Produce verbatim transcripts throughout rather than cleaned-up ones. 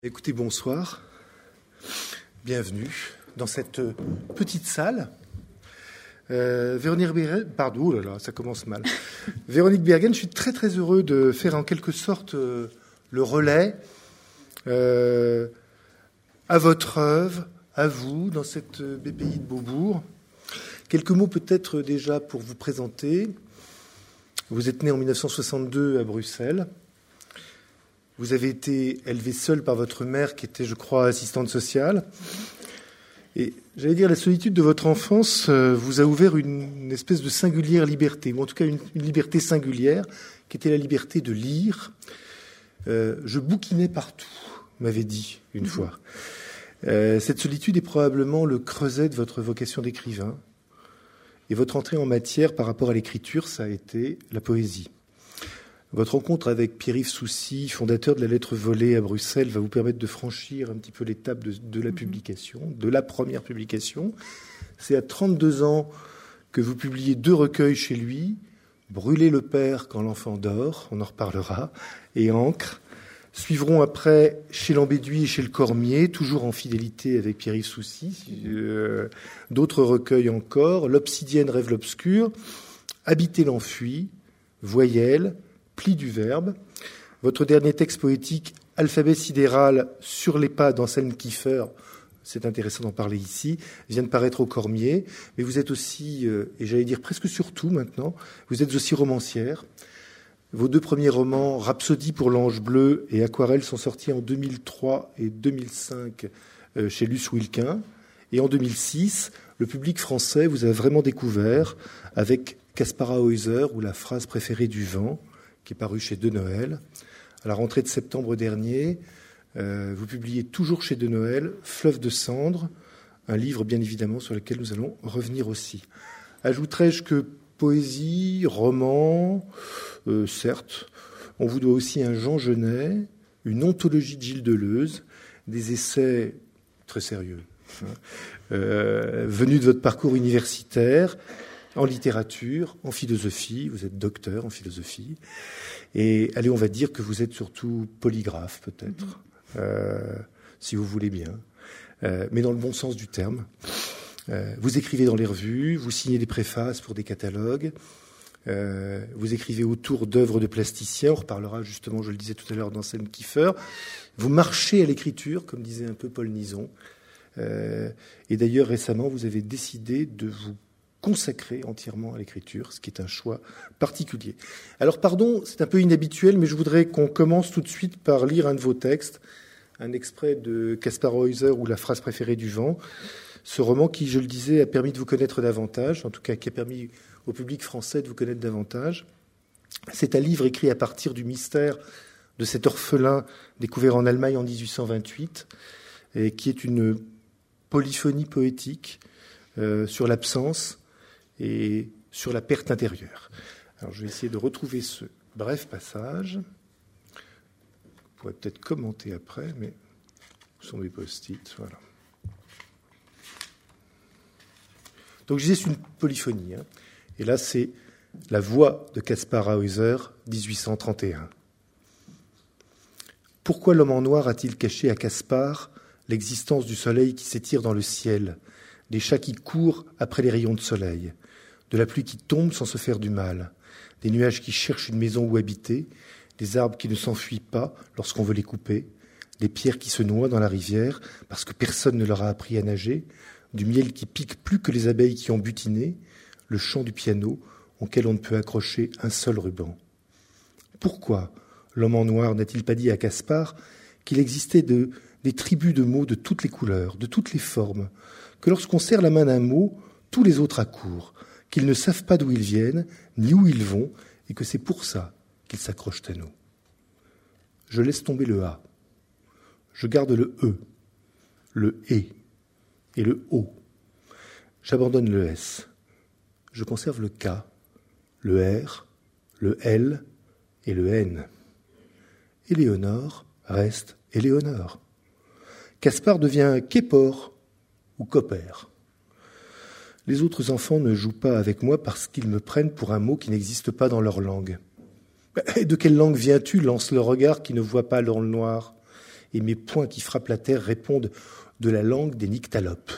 Écoutez, bonsoir, bienvenue dans cette petite salle. Euh, Véronique Bergen, pardon, oh là là, ça commence mal. Véronique Bergen, je suis très très heureux de faire en quelque sorte euh, le relais euh, à votre œuvre, à vous, dans cette B P I de Beaubourg. Quelques mots peut-être déjà pour vous présenter. Vous êtes né en mille neuf cent soixante-deux à Bruxelles. Vous avez été élevé seul par votre mère, qui était, je crois, assistante sociale. Et j'allais dire, la solitude de votre enfance euh, vous a ouvert une, une espèce de singulière liberté, ou en tout cas une, une liberté singulière, qui était la liberté de lire. Euh, je bouquinais partout, m'avait dit une mmh. fois. Euh, cette solitude est probablement le creuset de votre vocation d'écrivain. Et votre entrée en matière par rapport à l'écriture, ça a été la poésie. Votre rencontre avec Pierre-Yves Soucy, fondateur de la Lettre volée à Bruxelles, va vous permettre de franchir un petit peu l'étape de, de la publication, de la première publication. C'est à trente-deux ans que vous publiez deux recueils chez lui, Brûler le père quand l'enfant dort, on en reparlera, et Encre. Suivront après chez Lambéduit et chez Le Cormier, toujours en fidélité avec Pierre-Yves Soucy, euh, d'autres recueils encore, L'Obsidienne rêve l'obscur, Habiter l'enfui, Voyelles, Pli du verbe. Votre dernier texte poétique, Alphabet sidéral sur les pas d'Anselme Kiefer, c'est intéressant d'en parler ici, vient de paraître au Cormier, mais vous êtes aussi, et j'allais dire presque surtout maintenant, vous êtes aussi romancière. Vos deux premiers romans, Rhapsodie pour l'Ange bleu et Aquarelle, sont sortis en deux mille trois et deux mille cinq chez Luce Wilquin. Et en deux mille six, le public français vous a vraiment découvert avec Kaspar Hauser ou La phrase préférée du vent, qui est paru chez De Noël. À la rentrée de septembre dernier, euh, vous publiez toujours chez De Noël Fleuve de cendres, un livre bien évidemment sur lequel nous allons revenir aussi. Ajouterai-je que poésie, roman, euh, certes, on vous doit aussi un Jean Genet, une ontologie de Gilles Deleuze, des essais très sérieux, hein, euh, venus de votre parcours universitaire, en littérature, en philosophie, vous êtes docteur en philosophie, et allez, on va dire que vous êtes surtout polygraphe peut-être, mmh. euh, si vous voulez bien, euh, mais dans le bon sens du terme. Euh, vous écrivez dans les revues, vous signez des préfaces pour des catalogues, euh, vous écrivez autour d'œuvres de plasticiens, on reparlera justement, je le disais tout à l'heure, d'Anselme Kiefer, vous marchez à l'écriture, comme disait un peu Paul Nizon, euh, et d'ailleurs récemment vous avez décidé de vous consacré entièrement à l'écriture, ce qui est un choix particulier. Alors pardon, c'est un peu inhabituel, mais je voudrais qu'on commence tout de suite par lire un de vos textes, un extrait de Kaspar Hauser ou La phrase préférée du vent, ce roman qui, je le disais, a permis de vous connaître davantage, en tout cas qui a permis au public français de vous connaître davantage. C'est un livre écrit à partir du mystère de cet orphelin découvert en Allemagne en dix-huit cent vingt-huit, et qui est une polyphonie poétique euh, sur l'absence et sur la perte intérieure. Alors, je vais essayer de retrouver ce bref passage. Vous pourrez peut-être commenter après, mais ce sont des post-it, voilà. Donc, je disais, c'est une polyphonie. Hein. Et là, c'est la voix de Kaspar Hauser, dix-huit cent trente et un. Pourquoi l'homme en noir a-t-il caché à Kaspar l'existence du soleil qui s'étire dans le ciel, des chats qui courent après les rayons de soleil, de la pluie qui tombe sans se faire du mal, des nuages qui cherchent une maison où habiter, des arbres qui ne s'enfuient pas lorsqu'on veut les couper, des pierres qui se noient dans la rivière parce que personne ne leur a appris à nager, du miel qui pique plus que les abeilles qui ont butiné, le chant du piano auquel on ne peut accrocher un seul ruban. Pourquoi l'homme en noir n'a-t-il pas dit à Kaspar qu'il existait de, des tribus de mots de toutes les couleurs, de toutes les formes, que lorsqu'on serre la main d'un mot, tous les autres accourent, qu'ils ne savent pas d'où ils viennent, ni où ils vont, et que c'est pour ça qu'ils s'accrochent à nous. Je laisse tomber le A. Je garde le E, le E et le O. J'abandonne le S. Je conserve le K, le R, le L et le N. Éléonore reste Éléonore. Kaspar devient Képor ou Copper. Les autres enfants ne jouent pas avec moi parce qu'ils me prennent pour un mot qui n'existe pas dans leur langue. « De quelle langue viens-tu » lance le regard qui ne voit pas dans le noir. et mes poings qui frappent la terre répondent de la langue des nyctalopes.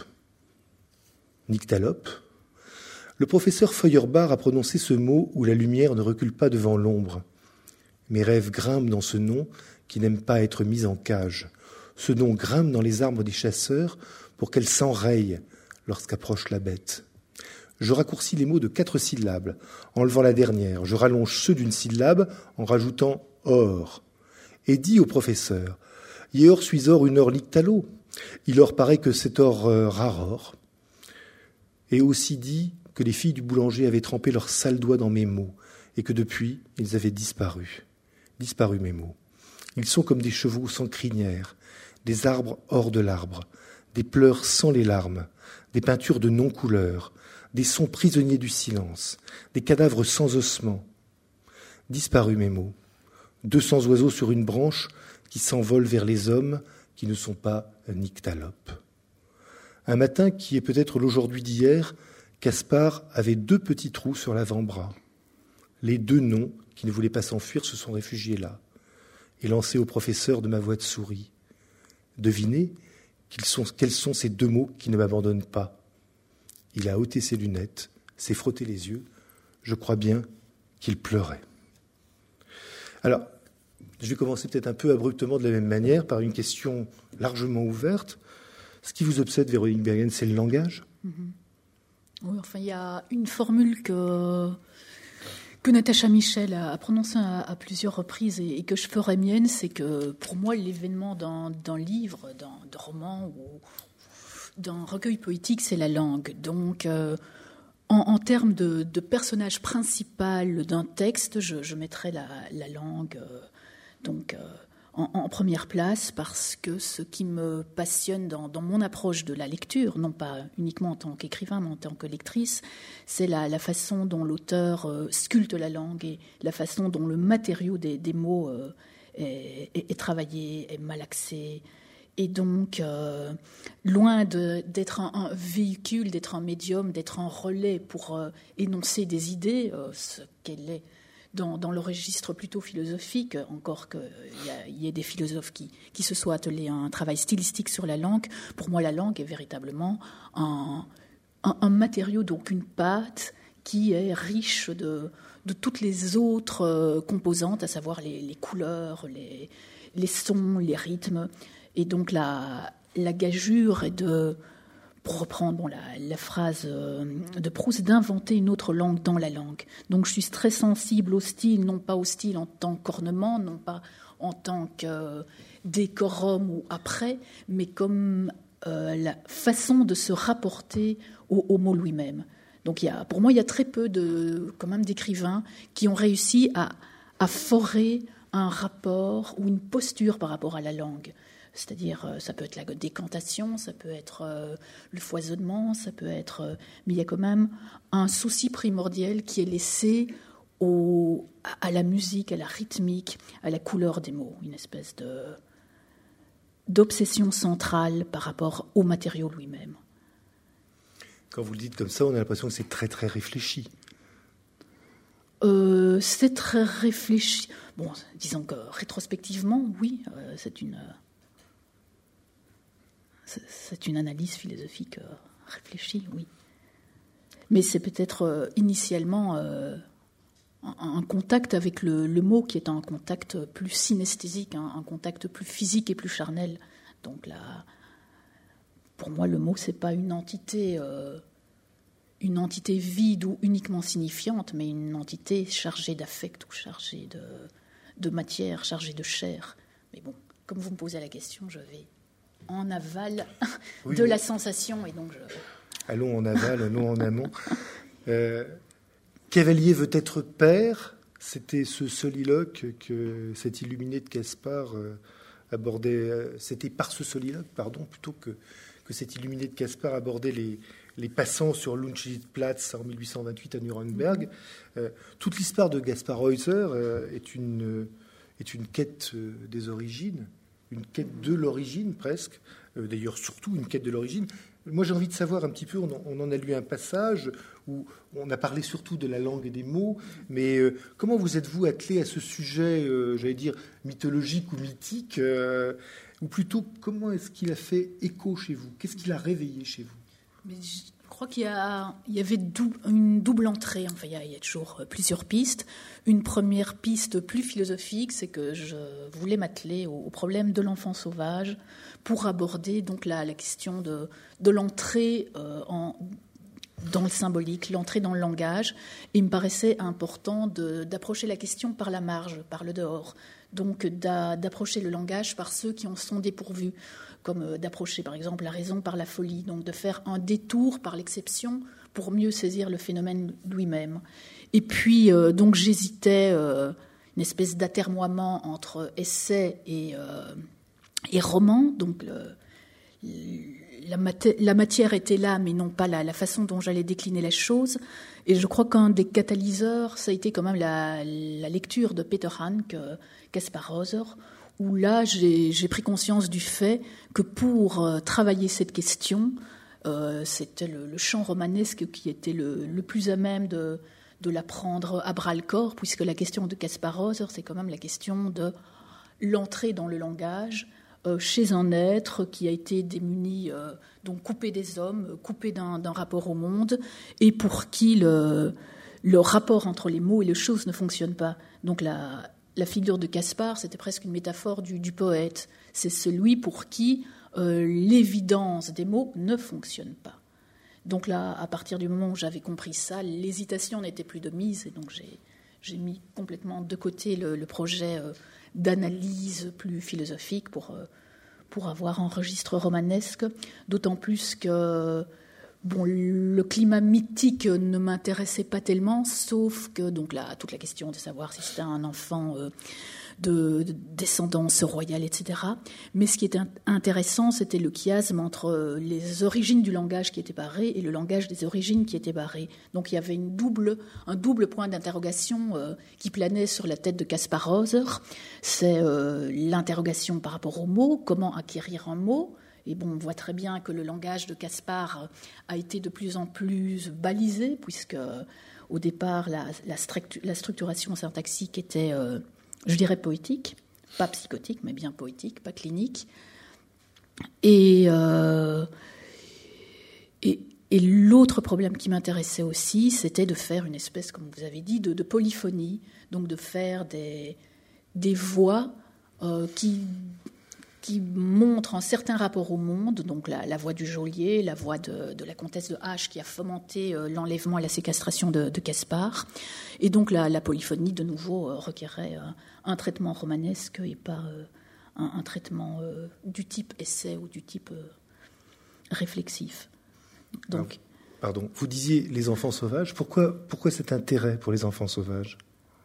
Nyctalope. Le professeur Feuerbach a prononcé ce mot où la lumière ne recule pas devant l'ombre. Mes rêves grimpent dans ce nom qui n'aime pas être mis en cage. Ce nom grimpe dans les arbres des chasseurs pour qu'elle s'enraye lorsqu'approche la bête. Je raccourcis les mots de quatre syllabes, enlevant la dernière. Je rallonge ceux d'une syllabe en rajoutant « or ». Et dis au professeur « Ieur suis or une or nyctalo ». Il leur paraît que c'est or euh, rare or. Et aussi dit que les filles du boulanger avaient trempé leurs sales doigts dans mes mots et que depuis, ils avaient disparu. Disparu mes mots. Ils sont comme des chevaux sans crinière, des arbres hors de l'arbre, des pleurs sans les larmes, des peintures de non-couleur, des sons prisonniers du silence, des cadavres sans ossements. Disparu mes mots. Deux cents oiseaux sur une branche qui s'envolent vers les hommes qui ne sont pas nyctalopes. Un matin qui est peut-être l'aujourd'hui d'hier, Caspar avait deux petits trous sur l'avant-bras. Les deux noms qui ne voulaient pas s'enfuir se sont réfugiés là et lancés au professeur de ma voix de souris. Devinez qu'ils sont, quels sont ces deux mots qui ne m'abandonnent pas. Il a ôté ses lunettes, s'est frotté les yeux. Je crois bien qu'il pleurait. Alors, je vais commencer peut-être un peu abruptement de la même manière par une question largement ouverte. Ce qui vous obsède, Véronique Bergen, c'est le langage ? Mm-hmm. Oui, enfin, il y a une formule que, que Natacha Michel a prononcée à, à plusieurs reprises et, et que je ferai mienne, c'est que pour moi, l'événement d'un, d'un livre, d'un, d'un roman ou d'un recueil poétique, c'est la langue. Donc, euh, en, en termes de, de personnage principal d'un texte, je, je mettrais la, la langue euh, donc, euh, en, en première place, parce que ce qui me passionne dans, dans mon approche de la lecture, non pas uniquement en tant qu'écrivain, mais en tant que lectrice, c'est la, la façon dont l'auteur euh, sculpte la langue et la façon dont le matériau des, des mots euh, est, est, est travaillé, est malaxé. Et donc, euh, loin de, d'être un, un véhicule, d'être un médium, d'être un relais pour euh, énoncer des idées, euh, ce qu'elle est dans, dans le registre plutôt philosophique, encore qu'il y, y ait des philosophes qui, qui se soient attelés à un travail stylistique sur la langue, pour moi, la langue est véritablement un, un, un matériau, donc une pâte qui est riche de, de toutes les autres euh, composantes, à savoir les, les couleurs, les, les sons, les rythmes. Et donc la, la gageure est de, pour reprendre bon, la, la phrase de Proust, d'inventer une autre langue dans la langue. Donc je suis très sensible au style, non pas au style en tant qu'ornement, non pas en tant que décorum ou après, mais comme euh, la façon de se rapporter au, au mot lui-même. Donc il y a, pour moi, il y a très peu de, quand même, d'écrivains qui ont réussi à, à forer un rapport ou une posture par rapport à la langue. C'est-à-dire, ça peut être la décantation, ça peut être euh, le foisonnement, ça peut être... Euh, mais il y a quand même un souci primordial qui est laissé au, à, à la musique, à la rythmique, à la couleur des mots. Une espèce de, d'obsession centrale par rapport au matériau lui-même. Quand vous le dites comme ça, on a l'impression que c'est très, très réfléchi. Euh, c'est très réfléchi. Bon, disons que rétrospectivement, oui, euh, c'est une... Euh, C'est une analyse philosophique euh, réfléchie, oui. Mais c'est peut-être euh, initialement euh, un, un contact avec le, le mot qui est un contact plus synesthésique, un, un contact plus physique et plus charnel. Donc là, pour moi, le mot, c'est pas une entité, euh, une entité vide ou uniquement signifiante, mais une entité chargée d'affect ou chargée de, de matière, chargée de chair. Mais bon, comme vous me posez la question, je vais... en aval oui, de la sensation. Et donc je... Allons en aval, non en amont. Euh, Cavalier veut être père. C'était ce soliloque que cet illuminé de Caspar euh, abordait. Euh, c'était par ce soliloque, pardon, plutôt que, que cet illuminé de Caspar abordait les, les passants sur l'Unschildplatz en mille huit cent vingt-huit à Nuremberg. Mm-hmm. Euh, toute l'histoire de Gaspar Heuser euh, est, une, est une quête euh, des origines. Une quête de l'origine, presque. Euh, d'ailleurs, surtout une quête de l'origine. Moi, j'ai envie de savoir un petit peu, on en, on en a lu un passage où on a parlé surtout de la langue et des mots, mais euh, comment vous êtes-vous attelé à ce sujet, euh, j'allais dire, mythologique ou mythique, euh, Ou plutôt, comment est-ce qu'il a fait écho chez vous? Qu'est-ce qu'il a réveillé chez vous? Mais je crois qu'il y, a, il y avait dou- une double entrée. Enfin, il y, a, il y a toujours plusieurs pistes. Une première piste plus philosophique, c'est que je voulais m'atteler au, au problème de l'enfant sauvage pour aborder donc la, la question de, de l'entrée euh, en, dans le symbolique, l'entrée dans le langage. Et il me paraissait important de, d'approcher la question par la marge, par le dehors. Donc d'a, d'approcher le langage par ceux qui en sont dépourvus, comme d'approcher par exemple la raison par la folie, donc de faire un détour par l'exception pour mieux saisir le phénomène lui-même. Et puis euh, donc j'hésitais, euh, une espèce d'atermoiement entre essai et, euh, et roman, donc le, la, mat- la matière était là, mais non pas la, la façon dont j'allais décliner les choses. Et je crois qu'un des catalyseurs, ça a été quand même la, la lecture de Peter Hanke, Kaspar Hauser, où là, j'ai, j'ai pris conscience du fait que pour euh, travailler cette question, euh, c'était le, le champ romanesque qui était le, le plus à même de, de la prendre à bras-le-corps, puisque la question de Kaspar Hauser, c'est quand même la question de l'entrée dans le langage euh, chez un être qui a été démuni, euh, donc coupé des hommes, coupé d'un, d'un rapport au monde, et pour qui le, le rapport entre les mots et les choses ne fonctionne pas. Donc la... La figure de Kaspar, c'était presque une métaphore du, du poète. C'est celui pour qui euh, l'évidence des mots ne fonctionne pas. Donc là, à partir du moment où j'avais compris ça, l'hésitation n'était plus de mise, et donc j'ai, j'ai mis complètement de côté le, le projet euh, d'analyse plus philosophique pour, euh, pour avoir un registre romanesque, d'autant plus que bon, le climat mythique ne m'intéressait pas tellement, sauf que donc là, toute la question de savoir si c'était un enfant euh, de, de descendance royale, et cetera. Mais ce qui était intéressant, c'était le chiasme entre les origines du langage qui étaient barrées et le langage des origines qui étaient barrées. Donc il y avait une double, un double point d'interrogation euh, qui planait sur la tête de Kaspar Hauser. C'est euh, l'interrogation par rapport au mot, comment acquérir un mot. Et bon, on voit très bien que le langage de Kaspar a été de plus en plus balisé, puisque au départ, la, la, structu- la structuration syntaxique était, euh, je dirais, poétique, pas psychotique, mais bien poétique, pas clinique. Et, euh, et, et l'autre problème qui m'intéressait aussi, c'était de faire une espèce, comme vous avez dit, de, de polyphonie, donc de faire des, des voix euh, qui... qui montre un certain rapport au monde, donc la, la voix du geôlier, la voix de, de la comtesse de H qui a fomenté euh, l'enlèvement et la séquestration de, de Kaspar. Et donc la, la polyphonie, de nouveau, euh, requérait euh, un traitement romanesque et pas euh, un, un traitement euh, du type essai ou du type euh, réflexif. Donc, Pardon, vous disiez les enfants sauvages. Pourquoi, pourquoi cet intérêt pour les enfants sauvages ?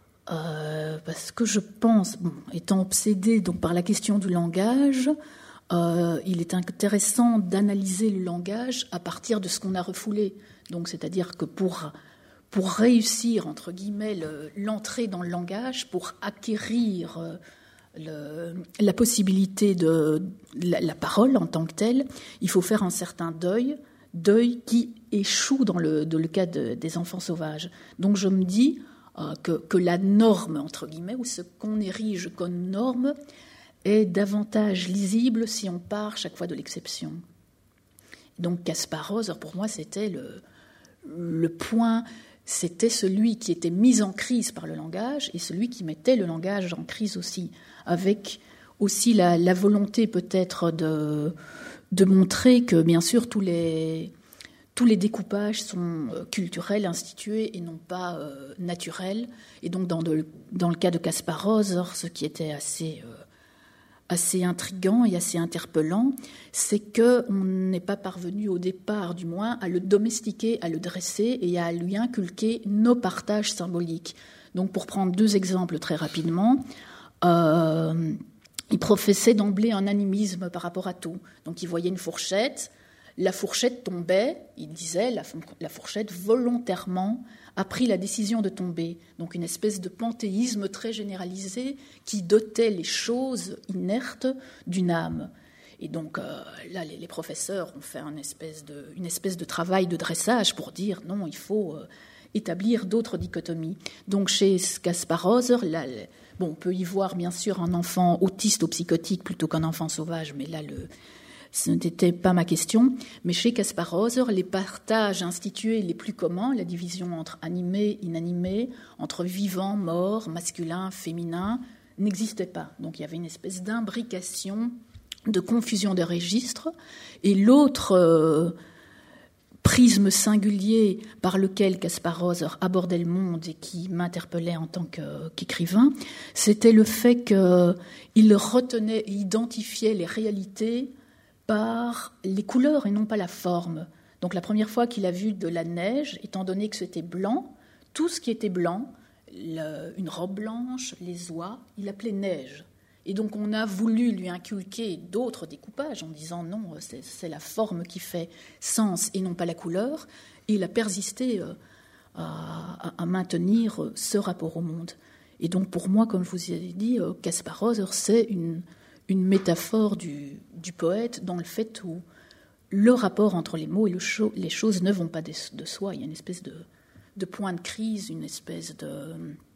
Euh, parce que je pense, bon, étant obsédée donc par la question du langage, euh, il est intéressant d'analyser le langage à partir de ce qu'on a refoulé. Donc, c'est-à-dire que pour pour réussir entre guillemets le, l'entrée dans le langage, pour acquérir euh, le, la possibilité de la, la parole en tant que telle, il faut faire un certain deuil, deuil qui échoue dans le, dans le cas de, des enfants sauvages. Donc, je me dis Que, que la norme, entre guillemets, ou ce qu'on érige comme norme, est davantage lisible si on part chaque fois de l'exception. Donc Kaspar Hauser, pour moi, c'était le, le point, c'était celui qui était mis en crise par le langage et celui qui mettait le langage en crise aussi, avec aussi la, la volonté peut-être de, de montrer que, bien sûr, tous les... Tous les découpages sont culturels, institués et non pas euh, naturels. Et donc, dans, de, dans le cas de Kaspar Hauser, ce qui était assez, euh, assez intriguant et assez interpellant, c'est qu'on n'est pas parvenu au départ, du moins, à le domestiquer, à le dresser et à lui inculquer nos partages symboliques. Donc, pour prendre deux exemples très rapidement, euh, il professait d'emblée un animisme par rapport à tout. Donc, il voyait une fourchette. La fourchette tombait, il disait, la, la fourchette volontairement a pris la décision de tomber. Donc une espèce de panthéisme très généralisé qui dotait les choses inertes d'une âme. Et donc euh, là, les, les professeurs ont fait une espèce, de, une espèce de travail de dressage pour dire non, il faut, euh, établir d'autres dichotomies. Donc chez Kaspar Hauser, là, bon, on peut y voir bien sûr un enfant autiste ou psychotique plutôt qu'un enfant sauvage, mais là, le, ce n'était pas ma question. Mais chez Kaspar Hauser, les partages institués les plus communs, la division entre animé, inanimé, entre vivant, mort, masculin, féminin, n'existaient pas. Donc il y avait une espèce d'imbrication, de confusion des registres. Et l'autre euh, prisme singulier par lequel Kaspar Hauser abordait le monde et qui m'interpellait en tant que, qu'écrivain, c'était le fait qu'il retenait et identifiait les réalités par les couleurs et non pas la forme. Donc la première fois qu'il a vu de la neige, étant donné que c'était blanc, tout ce qui était blanc, le, une robe blanche, les oies, il appelait neige. Et donc on a voulu lui inculquer d'autres découpages en disant non, c'est, c'est la forme qui fait sens et non pas la couleur. Et il a persisté euh, à, à maintenir ce rapport au monde. Et donc pour moi, comme je vous ai dit, Kaspar Hauser, c'est une, une métaphore du, du poète dans le fait où le rapport entre les mots et le cho- les choses ne vont pas de, de soi. Il y a une espèce de, de point de crise, une espèce de...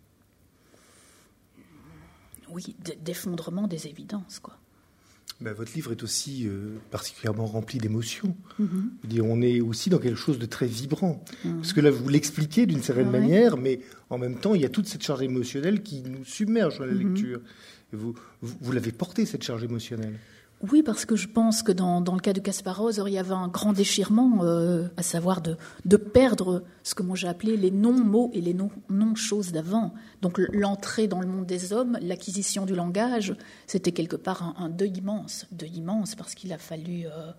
Oui, d'effondrement des évidences, quoi. Ben, votre livre est aussi euh, particulièrement rempli d'émotions. Mm-hmm. Je veux dire, on est aussi dans quelque chose de très vibrant. Mm-hmm. Parce que là, vous l'expliquez d'une certaine ouais. manière, mais en même temps, il y a toute cette charge émotionnelle qui nous submerge dans la mm-hmm. lecture. Et vous, vous, vous l'avez portée, cette charge émotionnelle. Oui, parce que je pense que dans, dans le cas de Kaspar Hauser, il y avait un grand déchirement, euh, à savoir de, de perdre ce que moi j'ai appelé les non-mots et les non, non-choses d'avant. Donc l'entrée dans le monde des hommes, l'acquisition du langage, c'était quelque part un, un deuil immense, deuil immense parce qu'il a fallu euh,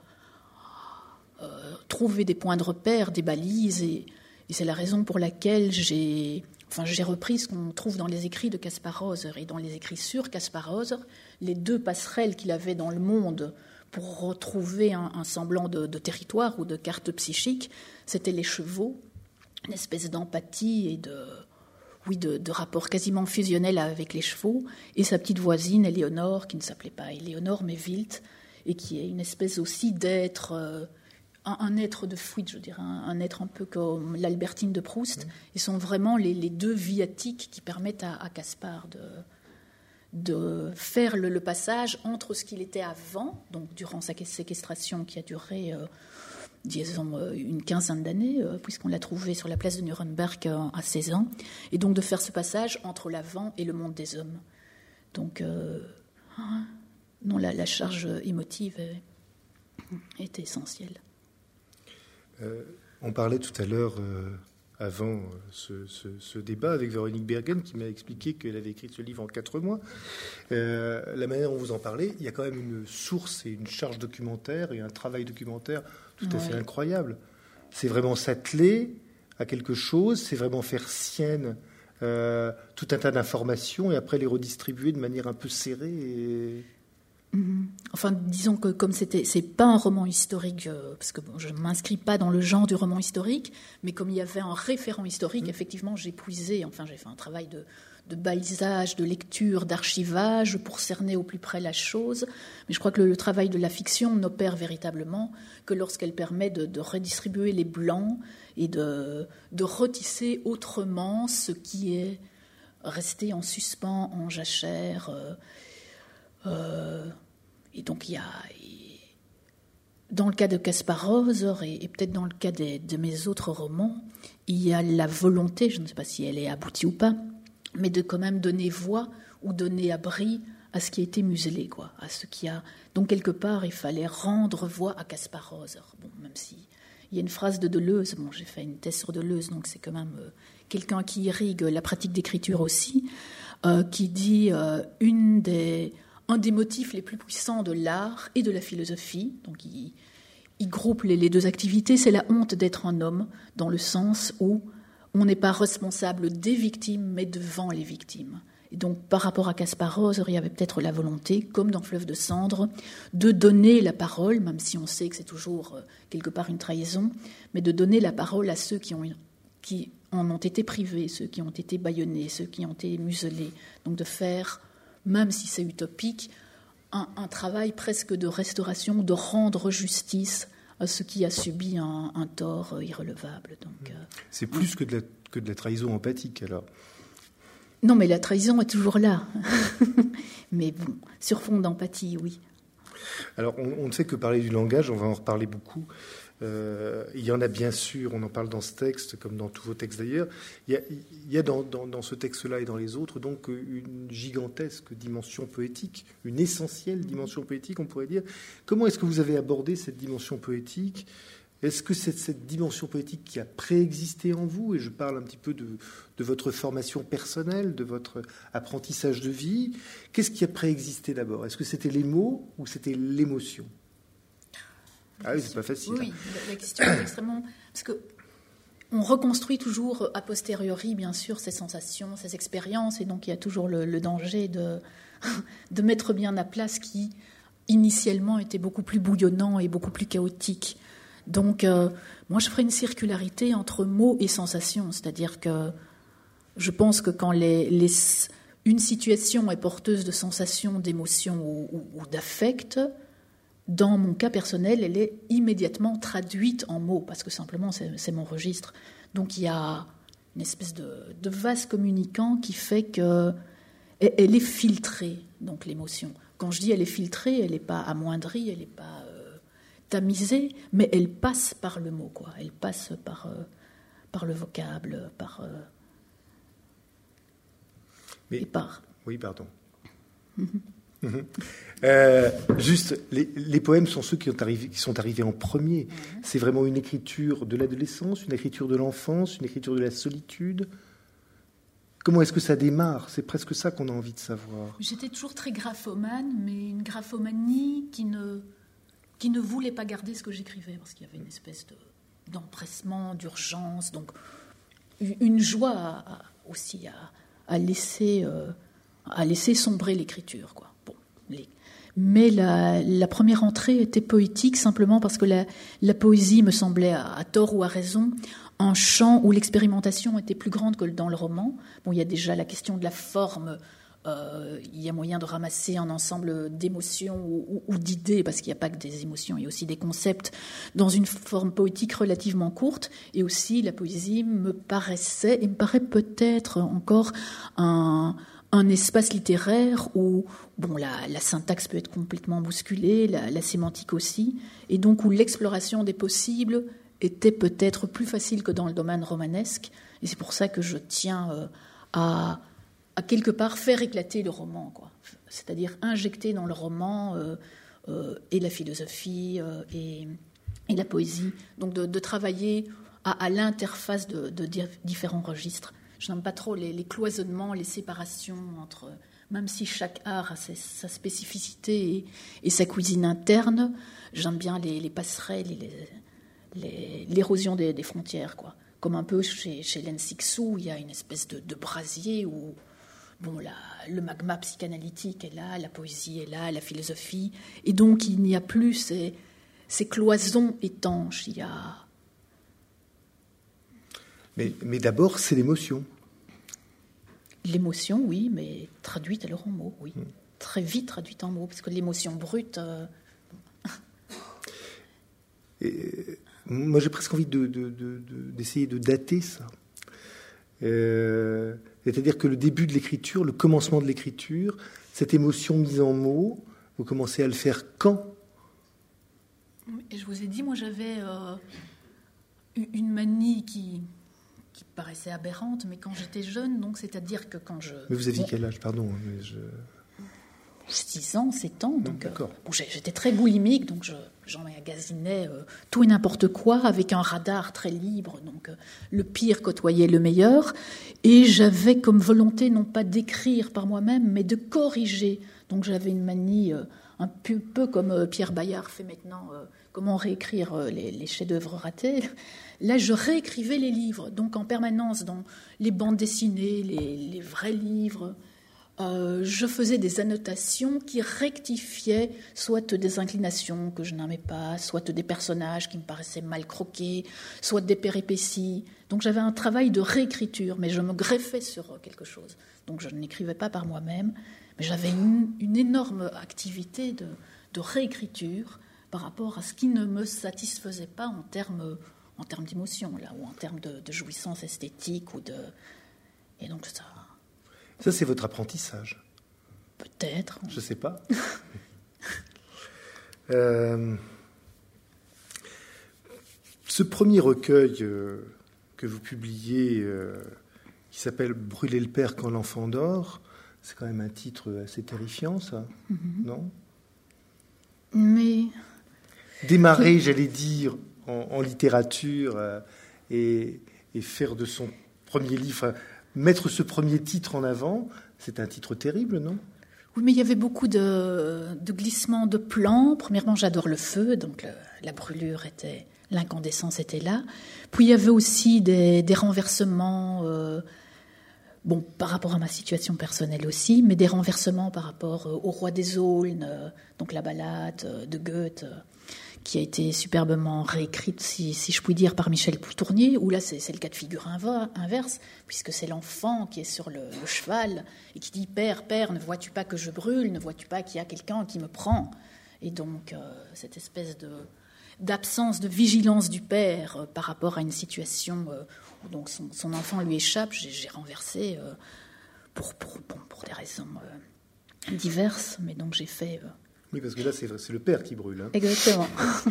euh, trouver des points de repère, des balises, et, et c'est la raison pour laquelle j'ai... Enfin, j'ai repris ce qu'on trouve dans les écrits de Kaspar Hauser et dans les écrits sur Kaspar Hauser, les deux passerelles qu'il avait dans le monde pour retrouver un, un semblant de, de territoire ou de carte psychique, c'était les chevaux, une espèce d'empathie et de, oui, de, de rapport quasiment fusionnel avec les chevaux, et sa petite voisine Éléonore, qui ne s'appelait pas Éléonore mais Wild, et qui est une espèce aussi d'être... Euh, Un, un être de Fouid, je dirais, un, un être un peu comme l'Albertine de Proust. Ils sont vraiment les, les deux viatiques qui permettent à, à Kaspar de, de faire le, le passage entre ce qu'il était avant, donc durant sa séquestration qui a duré, euh, disons, une quinzaine d'années, euh, puisqu'on l'a trouvé sur la place de Nuremberg euh, à seize ans, et donc de faire ce passage entre l'avant et le monde des hommes. Donc, euh, non, la, la charge émotive est, est essentielle. Euh, on parlait tout à l'heure, euh, avant ce, ce, ce débat, avec Véronique Bergen, qui m'a expliqué qu'elle avait écrit ce livre en quatre mois. Euh, la manière dont vous en parlez, il y a quand même une source et une charge documentaire et un travail documentaire tout à ouais. fait incroyable. C'est vraiment s'atteler à quelque chose, c'est vraiment faire sienne euh, tout un tas d'informations et après les redistribuer de manière un peu serrée et... Enfin, disons que comme c'était, c'est pas un roman historique, euh, parce que bon, je m'inscris pas dans le genre du roman historique, mais comme il y avait un référent historique, mmh. effectivement, j'ai puisé, enfin, j'ai fait un travail de, de balisage, de lecture, d'archivage pour cerner au plus près la chose. Mais je crois que le, le travail de la fiction n'opère véritablement que lorsqu'elle permet de, de redistribuer les blancs et de, de retisser autrement ce qui est resté en suspens, en jachère. Euh, euh, Et donc, il y a, dans le cas de Kaspar Hauser et, et peut-être dans le cas des, de mes autres romans, il y a la volonté, je ne sais pas si elle est aboutie ou pas, mais de quand même donner voix ou donner abri à ce qui a été muselé, quoi, à ce qui a... Donc, quelque part, il fallait rendre voix à Kaspar Hauser. Bon, même si il y a une phrase de Deleuze, bon, j'ai fait une thèse sur Deleuze, donc c'est quand même euh, quelqu'un qui irrigue la pratique d'écriture aussi, euh, qui dit euh, une des... un des motifs les plus puissants de l'art et de la philosophie, donc il, il groupe les, les deux activités, c'est la honte d'être un homme, dans le sens où on n'est pas responsable des victimes, mais devant les victimes. Et donc, par rapport à Kaspar Hauser, il y avait peut-être la volonté, comme dans Fleuve de cendres, de donner la parole, même si on sait que c'est toujours quelque part une trahison, mais de donner la parole à ceux qui, ont, qui en ont été privés, ceux qui ont été bâillonnés, ceux qui ont été muselés. Donc de faire... même si c'est utopique, un, un travail presque de restauration, de rendre justice à ce qui a subi un, un tort irrelevable. Donc, euh, c'est plus que de, la, que de la trahison empathique, alors. Non, mais la trahison est toujours là. Mais bon, sur fond d'empathie, oui. Alors, on, on ne fait que parler du langage, on va en reparler beaucoup. Euh, il y en a bien sûr, on en parle dans ce texte, comme dans tous vos textes d'ailleurs. Il y a, il y a dans, dans, dans ce texte-là et dans les autres, donc, une gigantesque dimension poétique, une essentielle dimension poétique, on pourrait dire. Comment est-ce que vous avez abordé cette dimension poétique ? Est-ce que c'est cette dimension poétique qui a préexisté en vous ? Et je parle un petit peu de, de votre formation personnelle, de votre apprentissage de vie. Qu'est-ce qui a préexisté d'abord ? Est-ce que c'était les mots ou c'était l'émotion ? Ah oui, c'est pas facile. Oui, la question est extrêmement... Parce que on reconstruit toujours a posteriori, bien sûr, ces sensations, ces expériences, et donc il y a toujours le, le danger de, de mettre bien à plat ce qui, initialement, était beaucoup plus bouillonnant et beaucoup plus chaotique. Donc, euh, moi, je ferai une circularité entre mots et sensations, c'est-à-dire que je pense que quand les, les, une situation est porteuse de sensations, d'émotions ou, ou, ou d'affect, dans mon cas personnel, elle est immédiatement traduite en mots, parce que simplement, c'est, c'est mon registre. Donc, il y a une espèce de, de vase communicant qui fait qu'elle elle est filtrée, donc l'émotion. Quand je dis elle est filtrée, elle n'est pas amoindrie, elle n'est pas euh, tamisée, mais elle passe par le mot, quoi. Elle passe par, euh, par le vocable, par... Euh, mais, et par... Oui, pardon. Mm-hmm. Mmh. Euh, juste, les, les poèmes sont ceux qui, ont arrivé, qui sont arrivés en premier. Mmh. C'est vraiment une écriture de l'adolescence, une écriture de l'enfance, une écriture de la solitude. Comment est-ce que ça démarre ? C'est presque ça qu'on a envie de savoir. J'étais toujours très graphomane, mais une graphomanie qui ne, qui ne voulait pas garder ce que j'écrivais, parce qu'il y avait une espèce de, d'empressement, d'urgence, donc une joie à, à, aussi à, à, laisser, euh, à laisser sombrer l'écriture, quoi. Les... Mais la, la première entrée était poétique simplement parce que la, la poésie me semblait, à, à tort ou à raison, un champ où l'expérimentation était plus grande que dans le roman. Bon, il y a déjà la question de la forme. Euh, il y a moyen de ramasser un ensemble d'émotions ou, ou, ou d'idées, parce qu'il n'y a pas que des émotions, il y a aussi des concepts dans une forme poétique relativement courte. Et aussi, la poésie me paraissait, et me paraît peut-être encore un... un espace littéraire où bon, la, la syntaxe peut être complètement bousculée, la, la sémantique aussi, et donc où l'exploration des possibles était peut-être plus facile que dans le domaine romanesque. Et c'est pour ça que je tiens euh, à, à quelque part faire éclater le roman, quoi. C'est-à-dire injecter dans le roman euh, euh, et la philosophie euh, et, et la poésie. Donc de, de travailler à, à l'interface de, de différents registres. Je n'aime pas trop les, les cloisonnements, les séparations entre... Même si chaque art a ses, sa spécificité et, et sa cuisine interne, j'aime bien les, les passerelles et les, les, l'érosion des, des frontières, quoi. Comme un peu chez, chez Lin Sixu, il y a une espèce de, de brasier où bon, la, le magma psychanalytique est là, la poésie est là, la philosophie. Et donc, il n'y a plus ces, ces cloisons étanches. Il y a... Mais, mais d'abord, c'est l'émotion. L'émotion, oui, mais traduite alors en mots, oui. Mmh. Très vite traduite en mots, parce que l'émotion brute... Euh... Et, moi, j'ai presque envie de, de, de, de, d'essayer de dater ça. Euh, c'est-à-dire que le début de l'écriture, le commencement de l'écriture, cette émotion mise en mots, vous commencez à le faire quand ? Et je vous ai dit, moi, j'avais euh, une manie qui... qui paraissait aberrante, mais quand j'étais jeune, donc c'est-à-dire que quand je... Mais vous aviez bon, quel âge, pardon mais je... six ans, sept ans, donc euh, bon, j'étais très boulimique, donc je, j'emmagasinais euh, tout et n'importe quoi avec un radar très libre, donc euh, le pire côtoyait le meilleur, et j'avais comme volonté non pas d'écrire par moi-même, mais de corriger. Donc j'avais une manie euh, un peu, peu comme euh, Pierre Bayard fait maintenant, euh, comment réécrire euh, les, les chefs-d'œuvre ratés. Là, je réécrivais les livres, donc en permanence dans les bandes dessinées, les, les vrais livres. Euh, je faisais des annotations qui rectifiaient soit des inclinations que je n'aimais pas, soit des personnages qui me paraissaient mal croqués, soit des péripéties. Donc j'avais un travail de réécriture, mais je me greffais sur quelque chose. Donc je n'écrivais pas par moi-même, mais j'avais une, une énorme activité de, de réécriture, par rapport à ce qui ne me satisfaisait pas en termes, en termes d'émotion, là, ou en termes de, de jouissance esthétique. Ou de... Et donc ça... Ça, c'est votre apprentissage. Peut-être. Je ne sais pas. euh, ce premier recueil euh, que vous publiez, euh, qui s'appelle « Brûler le père quand l'enfant dort », c'est quand même un titre assez terrifiant, ça, mm-hmm. non ? Mais... Démarrer, j'allais dire, en, en littérature euh, et, et faire de son premier livre, euh, mettre ce premier titre en avant, c'est un titre terrible, non ? Oui, mais il y avait beaucoup de, de glissements de plans. Premièrement, j'adore le feu, donc le, la brûlure était, l'incandescence était là. Puis il y avait aussi des, des renversements, euh, bon, par rapport à ma situation personnelle aussi, mais des renversements par rapport au Roi des Aulnes, euh, donc la ballade de Goethe, euh, qui a été superbement réécrite, si, si je puis dire, par Michel Poutournier, où là, c'est, c'est le cas de figure inverse, puisque c'est l'enfant qui est sur le, le cheval et qui dit « Père, père, ne vois-tu pas que je brûle? Ne vois-tu pas qu'il y a quelqu'un qui me prend ?» Et donc, euh, cette espèce de, d'absence de vigilance du père euh, par rapport à une situation euh, où donc son, son enfant lui échappe, j'ai, j'ai renversé euh, pour, pour, bon, pour des raisons euh, diverses, mais donc j'ai fait... Euh, Oui, parce que là, c'est, c'est le père qui brûle. Hein. Exactement.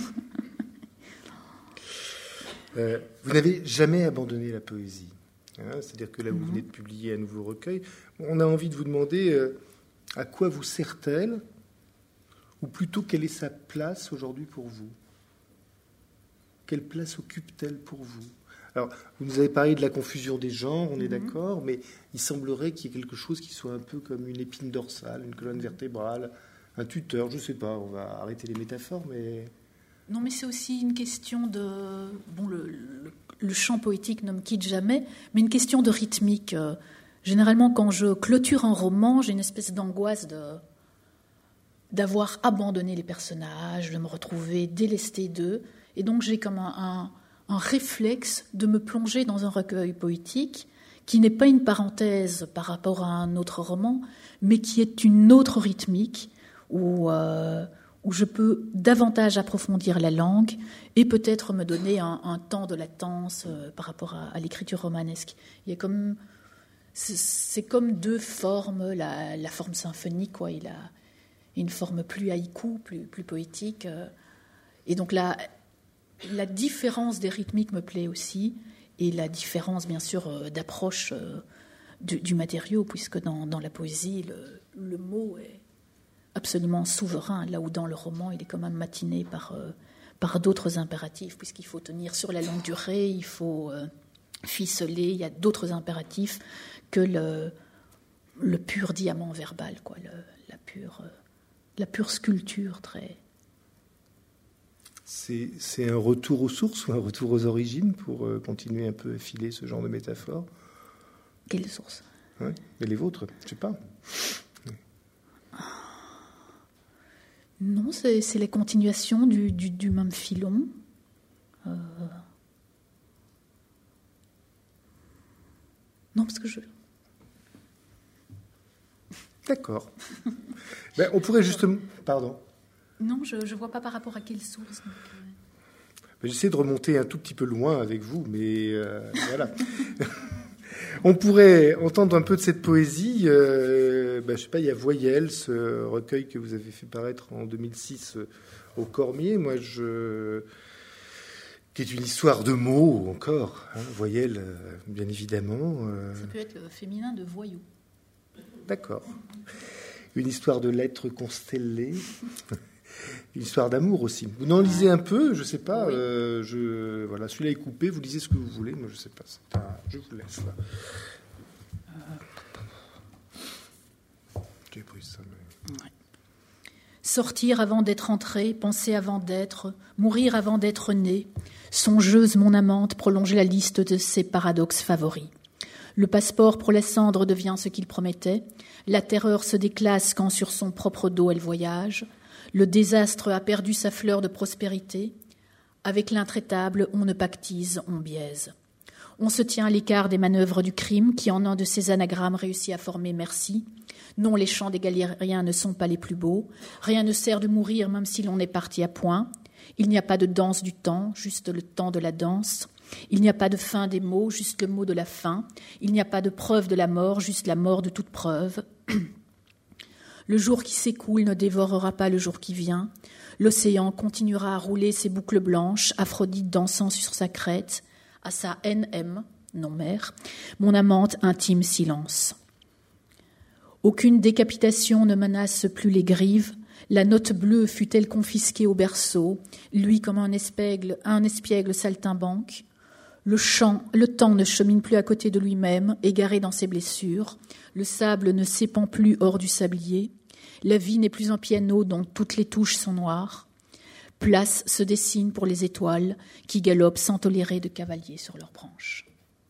euh, vous n'avez jamais abandonné la poésie. Hein, c'est-à-dire que là, vous venez de publier un nouveau recueil. On a envie de vous demander euh, à quoi vous sert-elle, ou plutôt quelle est sa place aujourd'hui pour vous ? Quelle place occupe-t-elle pour vous ? Alors, vous nous avez parlé de la confusion des genres, on est mm-hmm. d'accord, mais il semblerait qu'il y ait quelque chose qui soit un peu comme une épine dorsale, une colonne vertébrale, un tuteur, je ne sais pas, on va arrêter les métaphores, mais... Non, mais c'est aussi une question de... Bon, le, le, le chant poétique ne me quitte jamais, mais une question de rythmique. Euh, généralement, quand je clôture un roman, j'ai une espèce d'angoisse de, d'avoir abandonné les personnages, de me retrouver délestée d'eux, et donc j'ai comme un, un, un réflexe de me plonger dans un recueil poétique qui n'est pas une parenthèse par rapport à un autre roman, mais qui est une autre rythmique, Où, euh, où je peux davantage approfondir la langue et peut-être me donner un, un temps de latence euh, par rapport à, à l'écriture romanesque. Il y a comme, c'est, c'est comme deux formes, la, la forme symphonique, quoi, il a une forme plus haïku, plus, plus poétique. Euh, et donc la, la différence des rythmiques me plaît aussi, et la différence, bien sûr, euh, d'approche euh, du, du matériau, puisque dans, dans la poésie, le, le mot est absolument souverain, là où dans le roman, il est quand même matiné par, euh, par d'autres impératifs, puisqu'il faut tenir sur la longue durée, il faut euh, ficeler, il y a d'autres impératifs que le, le pur diamant verbal, quoi, le, la, pure, euh, la pure sculpture très... C'est, c'est un retour aux sources ou un retour aux origines pour euh, continuer un peu à filer ce genre de métaphore? Quelles sources? Ouais, et les vôtres, je ne sais pas. Non, c'est, c'est la continuation du, du, du même filon. Euh... Non, parce que je... D'accord. ben, on pourrait justement... Pardon. Non, je ne vois pas par rapport à quelle source. Donc... Ben, j'essaie de remonter un tout petit peu loin avec vous, mais euh, voilà. On pourrait entendre un peu de cette poésie. Euh, ben, je sais pas, il y a Voyelles, ce recueil que vous avez fait paraître en deux mille six euh, au Cormier. Moi, je... qui est une histoire de mots encore. Hein, Voyelles, euh, bien évidemment. Euh... Ça peut être le féminin de voyou. D'accord. Une histoire de lettres constellées. Une histoire d'amour aussi. Vous n'en lisez un peu, je ne sais pas. Oui. Euh, je, voilà, celui-là est coupé, vous lisez ce que vous voulez. Moi, je ne sais pas. C'est un, je vous laisse là. Euh... J'ai pris ça. Mais... Ouais. Sortir avant d'être entré, penser avant d'être, mourir avant d'être né. Songeuse, mon amante, prolonge la liste de ses paradoxes favoris. Le passeport pour la cendre devient ce qu'il promettait. La terreur se déclasse quand sur son propre dos elle voyage. Le désastre a perdu sa fleur de prospérité. Avec l'intraitable, on ne pactise, on biaise. On se tient à l'écart des manœuvres du crime qui, en un de ces anagrammes, réussit à former merci. Non, les chants des galériens ne sont pas les plus beaux. Rien ne sert de mourir même si l'on est parti à point. Il n'y a pas de danse du temps, juste le temps de la danse. Il n'y a pas de fin des mots, juste le mot de la fin. Il n'y a pas de preuve de la mort, juste la mort de toute preuve. Le jour qui s'écoule ne dévorera pas le jour qui vient. L'océan continuera à rouler ses boucles blanches, Aphrodite dansant sur sa crête. À sa N M, non mère, mon amante intime silence. Aucune décapitation ne menace plus les grives. La note bleue fut-elle confisquée au berceau, lui comme un espiègle, un espiègle saltimbanque. Le champ, le temps ne chemine plus à côté de lui-même, égaré dans ses blessures. Le sable ne s'épand plus hors du sablier. La vie n'est plus un piano dont toutes les touches sont noires. Place se dessine pour les étoiles qui galopent sans tolérer de cavaliers sur leurs branches.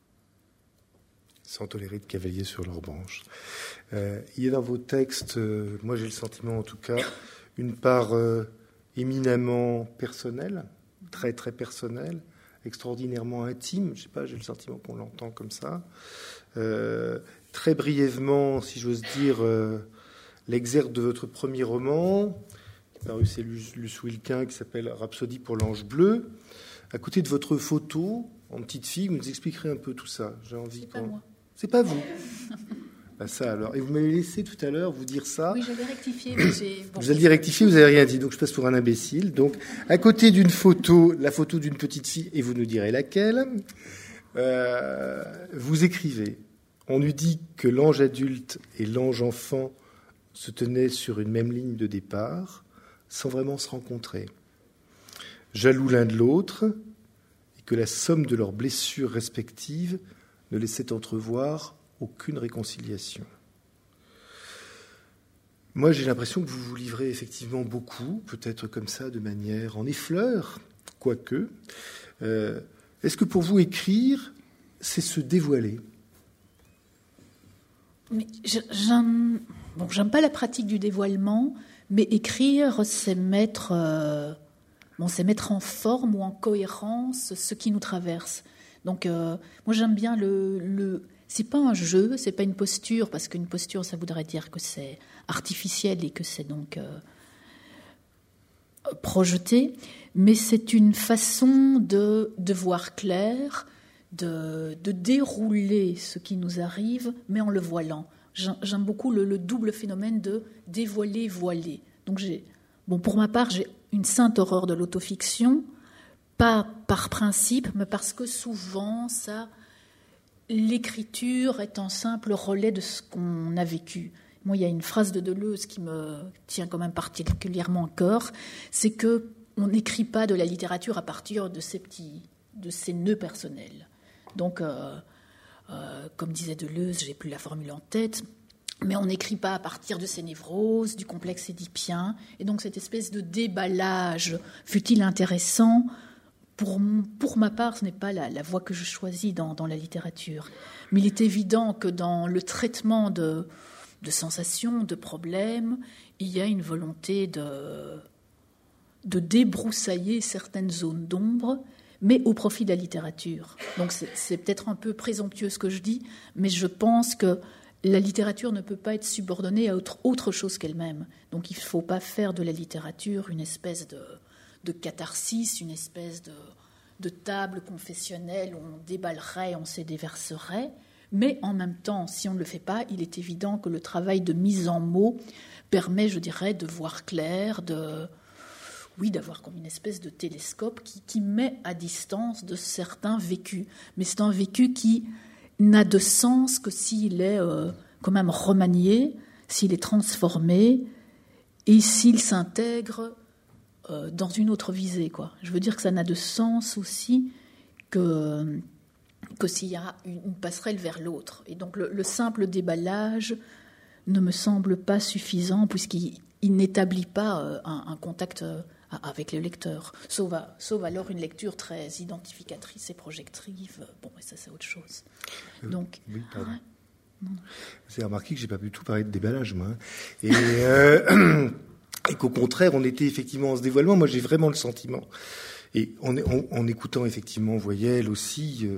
Sans tolérer de cavaliers sur leurs branches. Euh, il y a dans vos textes, euh, moi j'ai le sentiment en tout cas, une part euh, éminemment personnelle, très très personnelle, extraordinairement intime. Je sais pas, j'ai le sentiment qu'on l'entend comme ça. Euh, très brièvement, si j'ose dire, euh, l'exergue de votre premier roman, qui est paru chez Luce Wilquin, qui s'appelle Rhapsodie pour l'ange bleu. À côté de votre photo, en petite fille, vous nous expliquerez un peu tout ça. J'ai envie. C'est pas moi. C'est pas vous. Ben ça alors. Et vous m'avez laissé tout à l'heure vous dire ça. Oui, j'avais rectifié. Mais j'ai... Bon, vous aviez rectifié, vous n'avez rien dit, donc je passe pour un imbécile. Donc, à côté d'une photo, la photo d'une petite fille, et vous nous direz laquelle, euh, vous écrivez. On eût dit que l'ange adulte et l'ange enfant se tenaient sur une même ligne de départ, sans vraiment se rencontrer. Jaloux l'un de l'autre, et que la somme de leurs blessures respectives ne laissait entrevoir aucune réconciliation. Moi, j'ai l'impression que vous vous livrez effectivement beaucoup, peut-être comme ça, de manière en effleur, quoique. Euh, est-ce que pour vous, écrire, c'est se dévoiler ? Mais j'aime, bon, j'aime pas la pratique du dévoilement, mais écrire, c'est mettre, euh, bon, c'est mettre en forme ou en cohérence ce qui nous traverse. Donc, euh, moi, j'aime bien le, le. C'est pas un jeu, c'est pas une posture, parce qu'une posture, ça voudrait dire que c'est artificiel et que c'est donc euh, projeté. Mais c'est une façon de, de voir clair, de, de dérouler ce qui nous arrive, mais en le voilant. J'aime beaucoup le, le double phénomène de dévoiler, voiler. Donc, j'ai, bon, pour ma part, j'ai une sainte horreur de l'autofiction. Pas par principe, mais parce que souvent, ça, l'écriture est un simple relais de ce qu'on a vécu. Moi, il y a une phrase de Deleuze qui me tient quand même particulièrement à cœur, c'est que on n'écrit pas de la littérature à partir de ces petits, de ces nœuds personnels. Donc, euh, euh, comme disait Deleuze, j'ai plus la formule en tête, mais on n'écrit pas à partir de ces névroses, du complexe édipien, et donc cette espèce de déballage, fut-il intéressant, Pour, pour ma part, ce n'est pas la, la voie que je choisis dans, dans la littérature. Mais il est évident que dans le traitement de, de sensations, de problèmes, il y a une volonté de, de débroussailler certaines zones d'ombre, mais au profit de la littérature. Donc c'est, c'est peut-être un peu présomptueux ce que je dis, mais je pense que la littérature ne peut pas être subordonnée à autre, autre chose qu'elle-même. Donc il ne faut pas faire de la littérature une espèce de... de catharsis, une espèce de, de table confessionnelle où on déballerait, on se déverserait. Mais en même temps, si on ne le fait pas, il est évident que le travail de mise en mots permet, je dirais, de voir clair, de, oui, d'avoir comme une espèce de télescope qui, qui met à distance de certains vécus. Mais c'est un vécu qui n'a de sens que s'il est euh, quand même remanié, s'il est transformé et s'il s'intègre dans une autre visée, quoi. Je veux dire que ça n'a de sens aussi que, que s'il y a une passerelle vers l'autre. Et donc le, le simple déballage ne me semble pas suffisant puisqu'il il n'établit pas un, un contact avec le lecteur, sauf, à, sauf alors une lecture très identificatrice et projective. Bon, mais ça c'est autre chose. Donc, euh, oui, pardon. Ouais, non. Vous avez remarqué que j'ai pas du tout parlé de déballage, moi. Et euh, Et qu'au contraire, on était effectivement en ce dévoilement. Moi, j'ai vraiment le sentiment, et en, en, en écoutant effectivement Voyelle aussi, euh,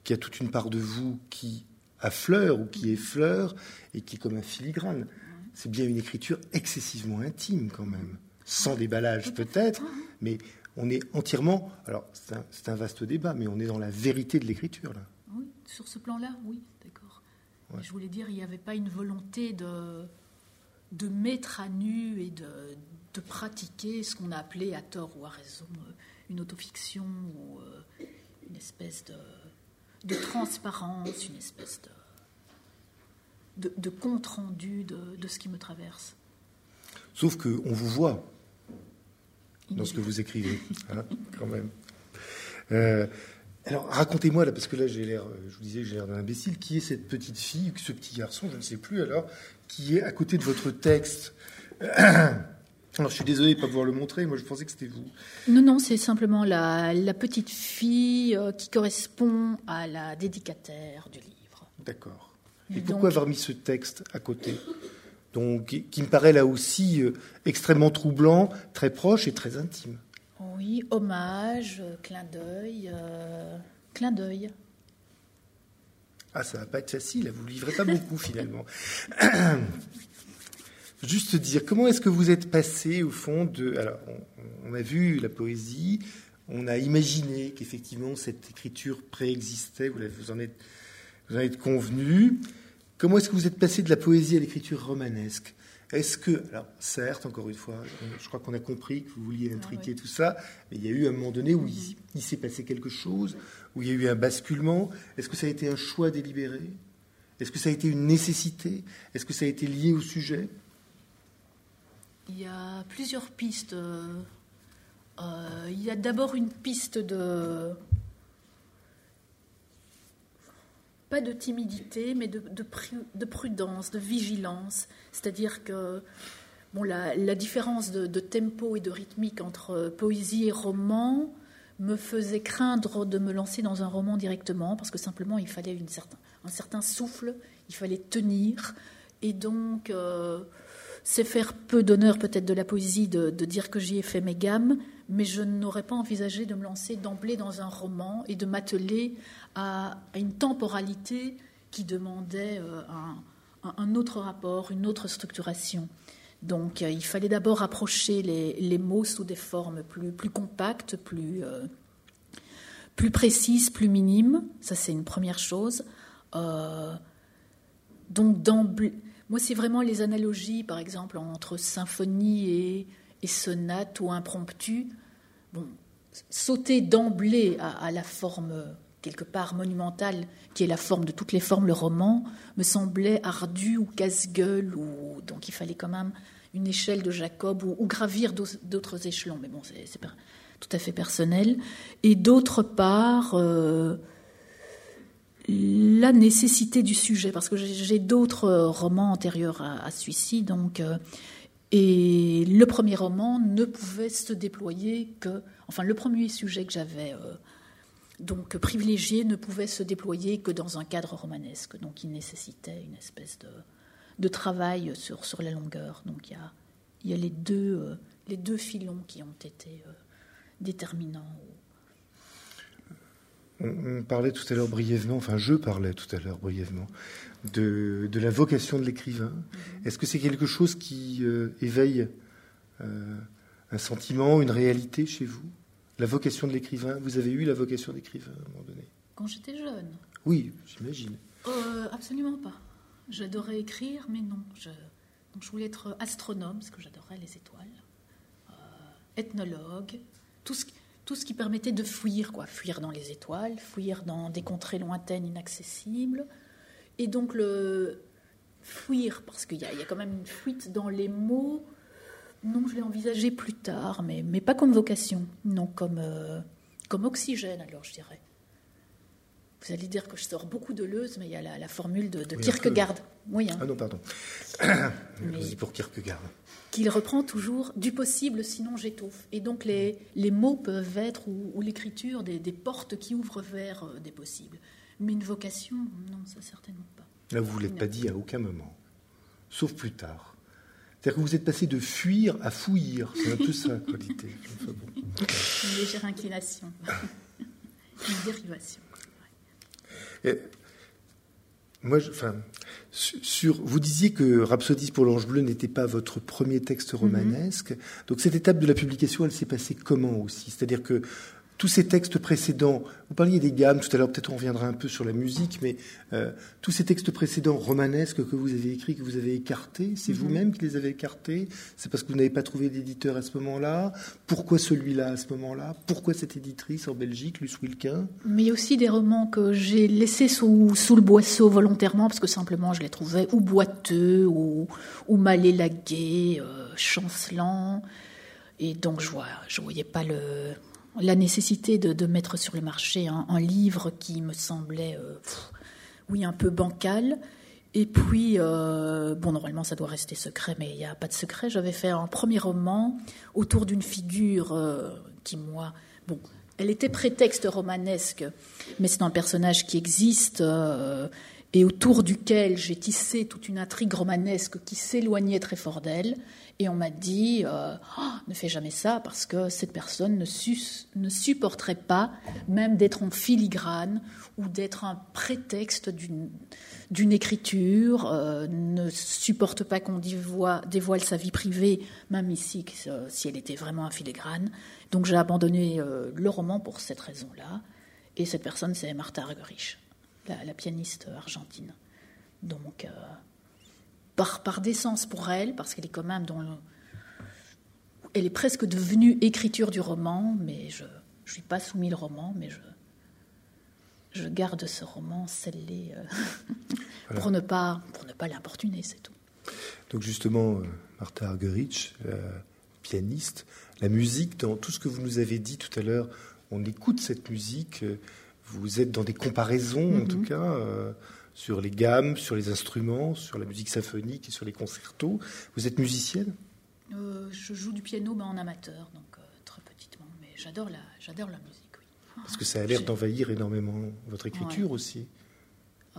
qu'il y a toute une part de vous qui affleure ou qui effleure et qui est comme un filigrane. C'est bien une écriture excessivement intime quand même, sans déballage peut-être, mais on est entièrement... Alors, c'est un, c'est un vaste débat, mais on est dans la vérité de l'écriture, là. Oui, sur ce plan-là, oui, d'accord. Ouais. Je voulais dire, il n'y avait pas une volonté de, de mettre à nu et de, de pratiquer ce qu'on a appelé, à tort ou à raison, une autofiction ou euh, une espèce de, de transparence, une espèce de, de, de compte-rendu de, de ce qui me traverse. Sauf qu'on vous voit dans ce que vous écrivez, hein, quand même. Euh, alors, racontez-moi, là, parce que là, j'ai l'air, je vous disais, j'ai l'air d'un imbécile, qui est cette petite fille, ce petit garçon, je ne sais plus, alors, qui est à côté de votre texte. Alors, je suis désolé de ne pas pouvoir le montrer, moi, je pensais que c'était vous. Non, non, c'est simplement la, la petite fille euh, qui correspond à la dédicataire du livre. D'accord. Et, Et donc, pourquoi avoir mis ce texte à côté ? Donc, qui, qui me paraît là aussi euh, extrêmement troublant, très proche et très intime. Oui, hommage, euh, clin d'œil, euh, clin d'œil. Ah, ça va pas être facile, vous ne livrez pas beaucoup finalement. Juste dire, comment est-ce que vous êtes passé au fond de... Alors, on, on a vu la poésie, on a imaginé qu'effectivement cette écriture préexistait, vous, vous, en êtes, vous en êtes convenu. Comment est-ce que vous êtes passé de la poésie à l'écriture romanesque ? Est-ce que, alors certes, encore une fois, je crois qu'on a compris que vous vouliez intriquer ah, oui. tout ça, mais il y a eu un moment donné où il, il s'est passé quelque chose, où il y a eu un basculement. Est-ce que ça a été un choix délibéré ? Est-ce que ça a été une nécessité ? Est-ce que ça a été lié au sujet ? Il y a plusieurs pistes. Euh, il y a d'abord une piste de... pas de timidité, mais de, de, de prudence, de vigilance. C'est-à-dire que bon, la, la différence de, de tempo et de rythmique entre poésie et roman me faisait craindre de me lancer dans un roman directement, parce que simplement il fallait une certain, un certain souffle, il fallait tenir. Et donc, euh, c'est faire peu d'honneur peut-être de la poésie de, de dire que j'y ai fait mes gammes, mais je n'aurais pas envisagé de me lancer d'emblée dans un roman et de m'atteler à, à une temporalité qui demandait euh, un, un autre rapport, une autre structuration. Donc euh, il fallait d'abord approcher les, les mots sous des formes plus, plus compactes, plus, euh, plus précises, plus minimes. Ça, c'est une première chose. Euh, donc d'emblée... Moi, c'est vraiment les analogies, par exemple, entre symphonie et, et sonate ou impromptu. Bon, sauter d'emblée à, à la forme, quelque part, monumentale, qui est la forme de toutes les formes, le roman, me semblait ardu ou casse-gueule. Ou, donc, il fallait quand même une échelle de Jacob ou, ou gravir d'autres échelons. Mais bon, c'est, c'est tout à fait personnel. Et d'autre part... Euh, la nécessité du sujet, parce que j'ai d'autres romans antérieurs à, à celui-ci, donc, euh, et le premier roman ne pouvait se déployer que, enfin, le premier sujet que j'avais euh, donc privilégié ne pouvait se déployer que dans un cadre romanesque, donc il nécessitait une espèce de, de travail sur, sur la longueur. Donc il y a, il y a les deux, euh, les deux filons qui ont été euh, déterminants. On parlait tout à l'heure brièvement, enfin je parlais tout à l'heure brièvement, de, de la vocation de l'écrivain. Mmh. Est-ce que c'est quelque chose qui euh, éveille euh, un sentiment, une réalité chez vous ? La vocation de l'écrivain, vous avez eu la vocation d'écrivain à un moment donné ? Quand j'étais jeune ? Oui, j'imagine. Euh, absolument pas. J'adorais écrire, mais non. Je, donc je voulais être astronome, parce que j'adorais les étoiles, euh, ethnologue, tout ce qui... Tout ce qui permettait de fuir, quoi, fuir dans les étoiles, fuir dans des contrées lointaines, inaccessibles. Et donc, le fuir, parce qu'il y a, il y a quand même une fuite dans les mots, non, je l'ai envisagé plus tard, mais, mais pas comme vocation, non, comme, euh, comme oxygène, alors je dirais. Vous allez dire que je sors beaucoup de Deleuze, mais il y a la, la formule de, de oui, Kierkegaard. Oui, hein. Ah non, pardon. C'est pour Kierkegaard. Qu'il reprend toujours du possible, sinon j'étouffe. Et donc les, les mots peuvent être, ou, ou l'écriture, des, des portes qui ouvrent vers euh, des possibles. Mais une vocation, non, ça certainement pas. Là, vous ne l'êtes pas dit à aucun moment, sauf plus tard. C'est-à-dire que vous êtes passé de fuir à fouillir. C'est un peu ça, la qualité. Enfin, bon. Une légère inclination. Une dérivation. Et, moi, je, enfin, sur, vous disiez que Rhapsodie pour l'Ange bleu n'était pas votre premier texte romanesque. Mm-hmm. Donc cette étape de la publication, elle s'est passée comment aussi ? C'est-à-dire que tous ces textes précédents, vous parliez des gammes tout à l'heure, peut-être on reviendra un peu sur la musique, mais euh, tous ces textes précédents romanesques que vous avez écrits, que vous avez écartés, c'est mm-hmm. vous-même qui les avez écartés ? C'est parce que vous n'avez pas trouvé d'éditeur à ce moment-là ? Pourquoi celui-là à ce moment-là ? Pourquoi cette éditrice en Belgique, Luce Wilquin ? Mais il y a aussi des romans que j'ai laissés sous, sous le boisseau volontairement, parce que simplement je les trouvais ou boiteux, ou, ou mal élagués, euh, chancelants, et donc je ne voyais pas le... la nécessité de, de mettre sur le marché un, un livre qui me semblait, euh, pff, oui, un peu bancal. Et puis, euh, bon, normalement, ça doit rester secret, mais il n'y a pas de secret. J'avais fait un premier roman autour d'une figure euh, qui, moi, bon, elle était prétexte romanesque, mais c'est un personnage qui existe euh, et autour duquel j'ai tissé toute une intrigue romanesque qui s'éloignait très fort d'elle. Et on m'a dit, euh, oh, ne fais jamais ça parce que cette personne ne, su- ne supporterait pas même d'être en filigrane ou d'être un prétexte d'une, d'une écriture, euh, ne supporte pas qu'on dévoile, dévoile sa vie privée, même ici, euh, si elle était vraiment en filigrane. Donc j'ai abandonné euh, le roman pour cette raison-là. Et cette personne, c'est Martha Argerich, la, la pianiste argentine. Donc... Euh, Par, par décence pour elle, parce qu'elle est quand même dans le... Elle est presque devenue écriture du roman, mais je ne lui ai pas soumis le roman, mais je, je garde ce roman scellé euh, voilà. pour, ne pas, pour ne pas l'importuner, c'est tout. Donc justement, euh, Martha Argerich, euh, pianiste, la musique, dans tout ce que vous nous avez dit tout à l'heure, on écoute cette musique, euh, vous êtes dans des comparaisons mm-hmm. en tout cas... Euh, sur les gammes, sur les instruments, sur la musique symphonique et sur les concertos. Vous êtes musicienne ? euh, Je joue du piano ben, en amateur, donc euh, très petitement, mais j'adore la, j'adore la musique, oui. Parce que ça a l'air J'ai... d'envahir énormément votre écriture ouais. aussi. Euh,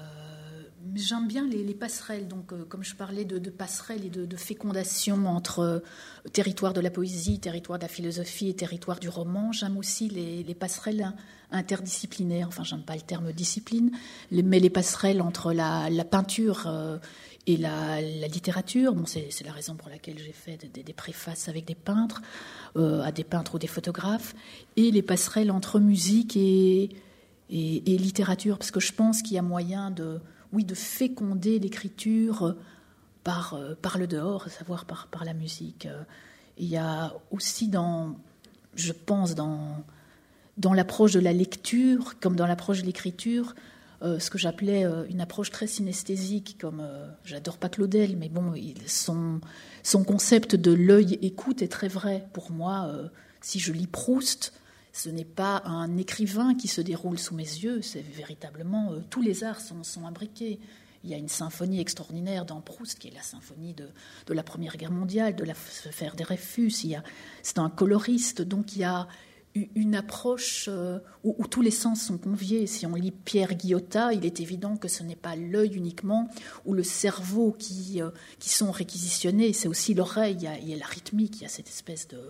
j'aime bien les, les passerelles, donc euh, comme je parlais de, de passerelles et de, de fécondation entre euh, territoire de la poésie, territoire de la philosophie et territoire du roman, j'aime aussi les, les passerelles interdisciplinaires, enfin j'aime pas le terme discipline, les, mais les passerelles entre la, la peinture euh, et la, la littérature. Bon, c'est, c'est la raison pour laquelle j'ai fait des, des préfaces avec des peintres, euh, à des peintres ou des photographes, et les passerelles entre musique et, et, et littérature, parce que je pense qu'il y a moyen de, oui, de féconder l'écriture par, par le dehors, à savoir par, par la musique. Il y a aussi dans, je pense, dans... dans l'approche de la lecture, comme dans l'approche de l'écriture, euh, ce que j'appelais euh, une approche très synesthésique, comme, euh, j'adore pas Claudel, mais bon, il, son, son concept de l'œil-écoute est très vrai. Pour moi, euh, si je lis Proust, ce n'est pas un écrivain qui se déroule sous mes yeux, c'est véritablement, euh, tous les arts sont, sont imbriqués. Il y a une symphonie extraordinaire dans Proust, qui est la symphonie de, de la Première Guerre mondiale, de l'affaire des Dreyfus. Il y a, c'est un coloriste, donc il y a une approche euh, où, où tous les sens sont conviés. Si on lit Pierre Guillotat, il est évident que ce n'est pas l'œil uniquement ou le cerveau qui, euh, qui sont réquisitionnés, c'est aussi l'oreille, il y, a, il y a la rythmique, il y a cette espèce de...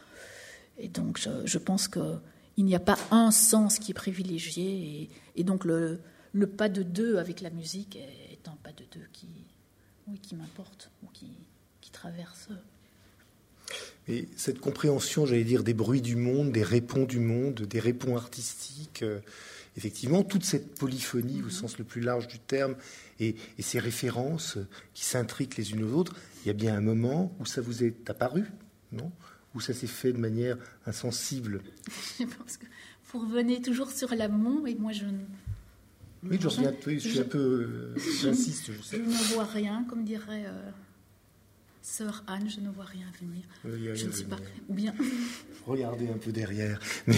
Et donc je, je pense qu'il n'y a pas un sens qui est privilégié, et, et donc le, le pas de deux avec la musique est, est un pas de deux qui, oui, qui m'importe, ou qui, qui traverse... Et cette compréhension, j'allais dire, des bruits du monde, des répons du monde, des répons artistiques, euh, effectivement, toute cette polyphonie, mm-hmm. au sens le plus large du terme, et, et ces références qui s'intriquent les unes aux autres, il y a bien un moment où ça vous est apparu, non ? Où ça s'est fait de manière insensible. Je pense que vous revenez toujours sur l'amont, et moi je... Oui, je, reviens, oui, je suis je, un peu... Euh, j'insiste, je sais. Je ne vois rien, comme dirait... Euh... Sœur Anne, je ne vois rien venir. Oui, je ne sais pas. Ou bien. Regardez un peu derrière. Mais...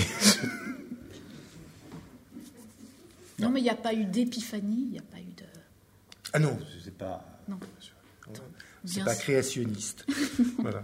non, mais il n'y a pas eu d'épiphanie, il n'y a pas eu de. Ah non, c'est pas. Non. C'est pas créationniste. Voilà.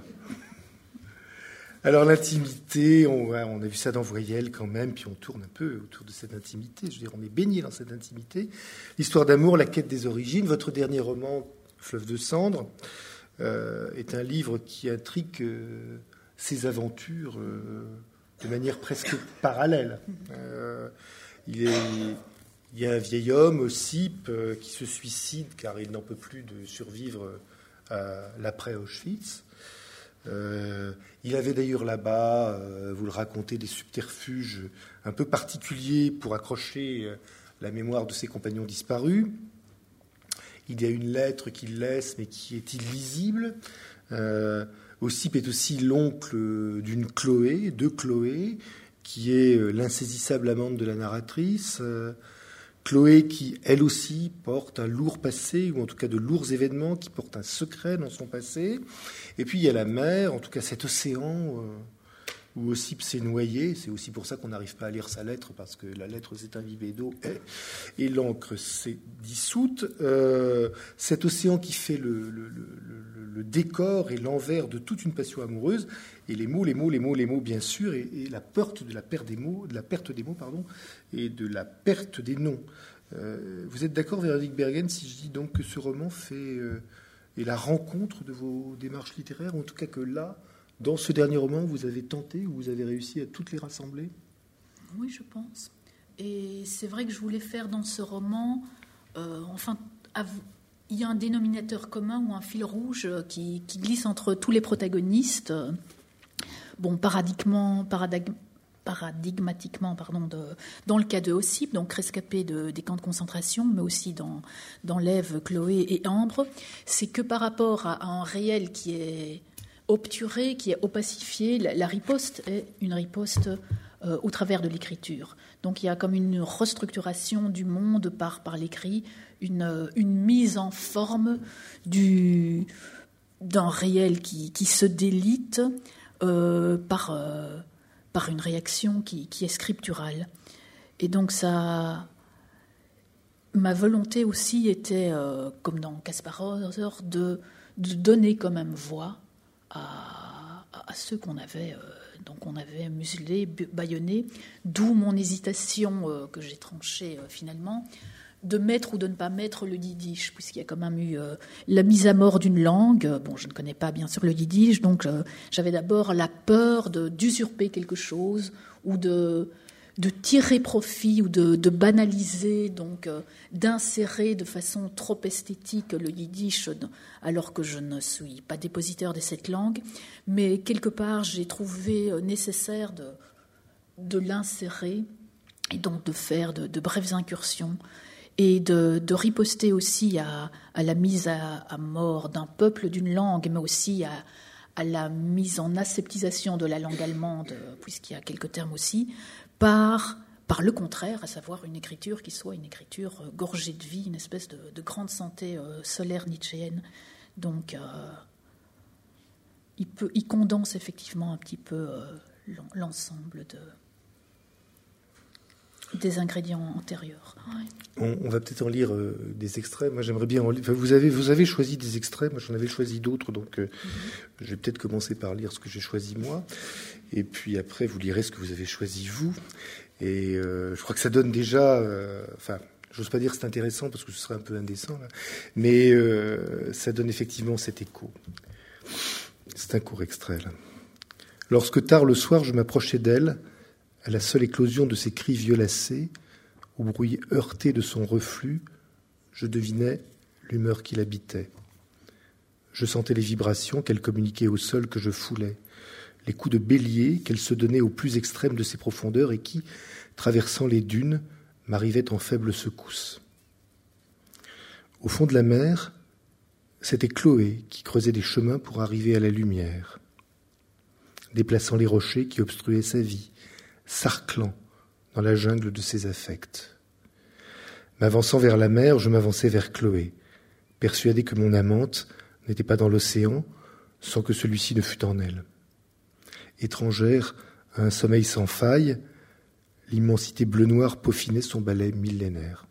Alors l'intimité, on, on a vu ça dans Voyelle quand même, puis on tourne un peu autour de cette intimité. Je veux dire, on est baigné dans cette intimité. L'histoire d'amour, la quête des origines. Votre dernier roman, Fleuve de cendres. Euh, est un livre qui intrigue euh, ses aventures euh, de manière presque parallèle. Euh, il, est, Il y a un vieil homme, Ossip, euh, qui se suicide car il n'en peut plus de survivre à l'après-Auschwitz. Euh, il avait d'ailleurs là-bas, euh, vous le racontez, des subterfuges un peu particuliers pour accrocher euh, la mémoire de ses compagnons disparus. Il y a une lettre qu'il laisse, mais qui est illisible. Euh, Ossip est aussi l'oncle d'une Chloé, de Chloé, qui est l'insaisissable amante de la narratrice. Euh, Chloé qui, elle aussi, porte un lourd passé, ou en tout cas de lourds événements, qui portent un secret dans son passé. Et puis il y a la mer, en tout cas cet océan euh, où Ossip s'est noyé. C'est aussi pour ça qu'on n'arrive pas à lire sa lettre, parce que la lettre s'est imbibée d'eau et, et l'encre s'est dissoute. Euh, cet océan qui fait le, le, le, le décor et l'envers de toute une passion amoureuse, et les mots, les mots, les mots, les mots, bien sûr, et, et la perte de la perte des mots, de la perte des mots, pardon, et de la perte des noms. Euh, vous êtes d'accord, Véronique Bergen, si je dis donc que ce roman fait euh, est la rencontre de vos démarches littéraires, en tout cas que là, dans ce dernier roman, vous avez tenté ou vous avez réussi à toutes les rassembler? Oui, je pense. Et c'est vrai que je voulais faire dans ce roman, euh, enfin, il y a un dénominateur commun ou un fil rouge qui, qui glisse entre tous les protagonistes. Bon, paradigmatiquement, paradigme, paradigmatiquement pardon, de, dans le cas de Ossip, donc rescapé de, des camps de concentration, mais aussi dans, dans l'Ève, Chloé et Ambre, c'est que par rapport à, à un réel qui est obturé, qui est opacifié, la, la riposte est une riposte euh, au travers de l'écriture. Donc il y a comme une restructuration du monde par, par l'écrit, une, une mise en forme du, d'un réel qui, qui se délite euh, par, euh, par une réaction qui, qui est scripturale. Et donc ça, ma volonté aussi était, euh, comme dans Kasparov, de, de donner quand même voix à, à ceux qu'on avait, euh, donc on avait muselés, bâillonnés, d'où mon hésitation euh, que j'ai tranchée euh, finalement, de mettre ou de ne pas mettre le yiddish, puisqu'il y a quand même eu euh, la mise à mort d'une langue. Bon, je ne connais pas bien sûr le yiddish, donc euh, j'avais d'abord la peur de, d'usurper quelque chose ou de, de tirer profit ou de, de banaliser, donc euh, d'insérer de façon trop esthétique le yiddish, alors que je ne suis pas dépositaire de cette langue. Mais quelque part, j'ai trouvé nécessaire de, de l'insérer et donc de faire de, de brèves incursions et de, de riposter aussi à, à la mise à, à mort d'un peuple, d'une langue, mais aussi à, à la mise en aseptisation de la langue allemande, puisqu'il y a quelques termes aussi, par, par le contraire, à savoir une écriture qui soit une écriture gorgée de vie, une espèce de, de grande santé euh, solaire nietzschéenne. Donc, euh, il, peut, il condense effectivement un petit peu euh, l'ensemble de... des ingrédients antérieurs. Ouais. On, on va peut-être en lire euh, des extraits. Moi, j'aimerais bien en lire. Enfin, vous avez, vous avez choisi des extraits. Moi, j'en avais choisi d'autres. Donc, euh, mm-hmm. je vais peut-être commencer par lire ce que j'ai choisi moi. Et puis après, vous lirez ce que vous avez choisi vous. Et euh, je crois que ça donne déjà... Euh, enfin, j'ose pas dire que c'est intéressant parce que ce serait un peu indécent, là. Mais euh, ça donne effectivement cet écho. C'est un court extrait, là. Lorsque tard le soir, je m'approchais d'elle, à la seule éclosion de ses cris violacés, au bruit heurté de son reflux, je devinais l'humeur qui l'habitait. Je sentais les vibrations qu'elle communiquait au sol que je foulais, les coups de bélier qu'elle se donnait au plus extrême de ses profondeurs et qui, traversant les dunes, m'arrivaient en faibles secousses. Au fond de la mer, c'était Chloé qui creusait des chemins pour arriver à la lumière, déplaçant les rochers qui obstruaient sa vie, sarclant dans la jungle de ses affects. M'avançant vers la mer, je m'avançais vers Chloé, persuadé que mon amante n'était pas dans l'océan, sans que celui-ci ne fût en elle. Étrangère à un sommeil sans faille, l'immensité bleu-noir peaufinait son balai millénaire.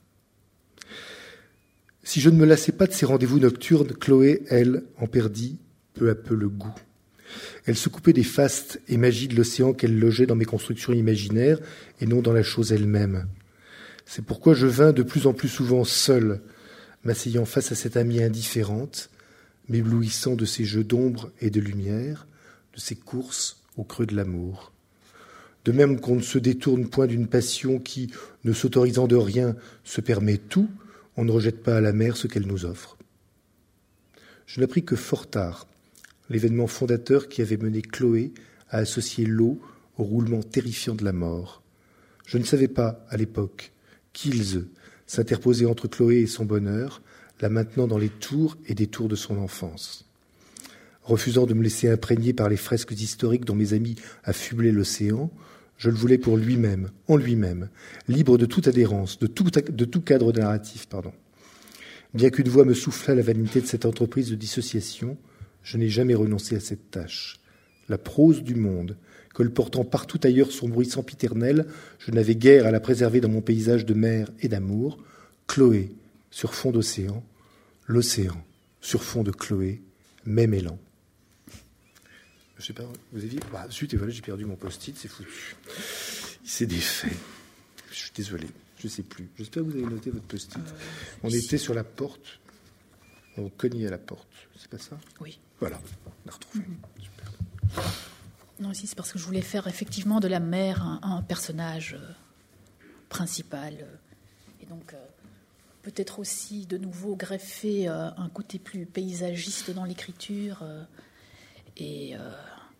Si je ne me lassais pas de ces rendez-vous nocturnes, Chloé, elle, en perdit peu à peu le goût. Elle se coupait des fastes et magies de l'océan qu'elle logeait dans mes constructions imaginaires et non dans la chose elle-même. C'est pourquoi je vins de plus en plus souvent seul, m'asseyant face à cette amie indifférente, m'éblouissant de ses jeux d'ombre et de lumière, de ses courses au creux de l'amour. De même qu'on ne se détourne point d'une passion qui, ne s'autorisant de rien, se permet tout, on ne rejette pas à la mer ce qu'elle nous offre. Je n'appris que fort tard l'événement fondateur qui avait mené Chloé à associer l'eau au roulement terrifiant de la mort. Je ne savais pas, à l'époque, qu'Ilse s'interposait entre Chloé et son bonheur, la maintenant dans les tours et détours de son enfance. Refusant de me laisser imprégner par les fresques historiques dont mes amis affublaient l'océan, je le voulais pour lui-même, en lui-même, libre de toute adhérence, de tout, de tout cadre narratif, pardon. Bien qu'une voix me soufflât la vanité de cette entreprise de dissociation, je n'ai jamais renoncé à cette tâche. La prose du monde, colportant partout ailleurs son bruit sempiternel, je n'avais guère à la préserver dans mon paysage de mer et d'amour. Chloé sur fond d'océan, l'océan sur fond de Chloé, même élan. Je sais pas, vous aviez... Bah, zut, et voilà, j'ai perdu mon post-it, c'est foutu. Il s'est défait. Je suis désolé, je ne sais plus. J'espère que vous avez noté votre post-it. Euh, on si. était sur la porte, on cognait à la porte, c'est pas ça? Oui. Voilà, on a retrouvé. Mm-hmm. Super. Non, si, c'est parce que je voulais faire effectivement de la mer un, un personnage euh, principal. Euh, et donc, euh, peut-être aussi, de nouveau, greffer euh, un côté plus paysagiste dans l'écriture. Euh, et... Euh,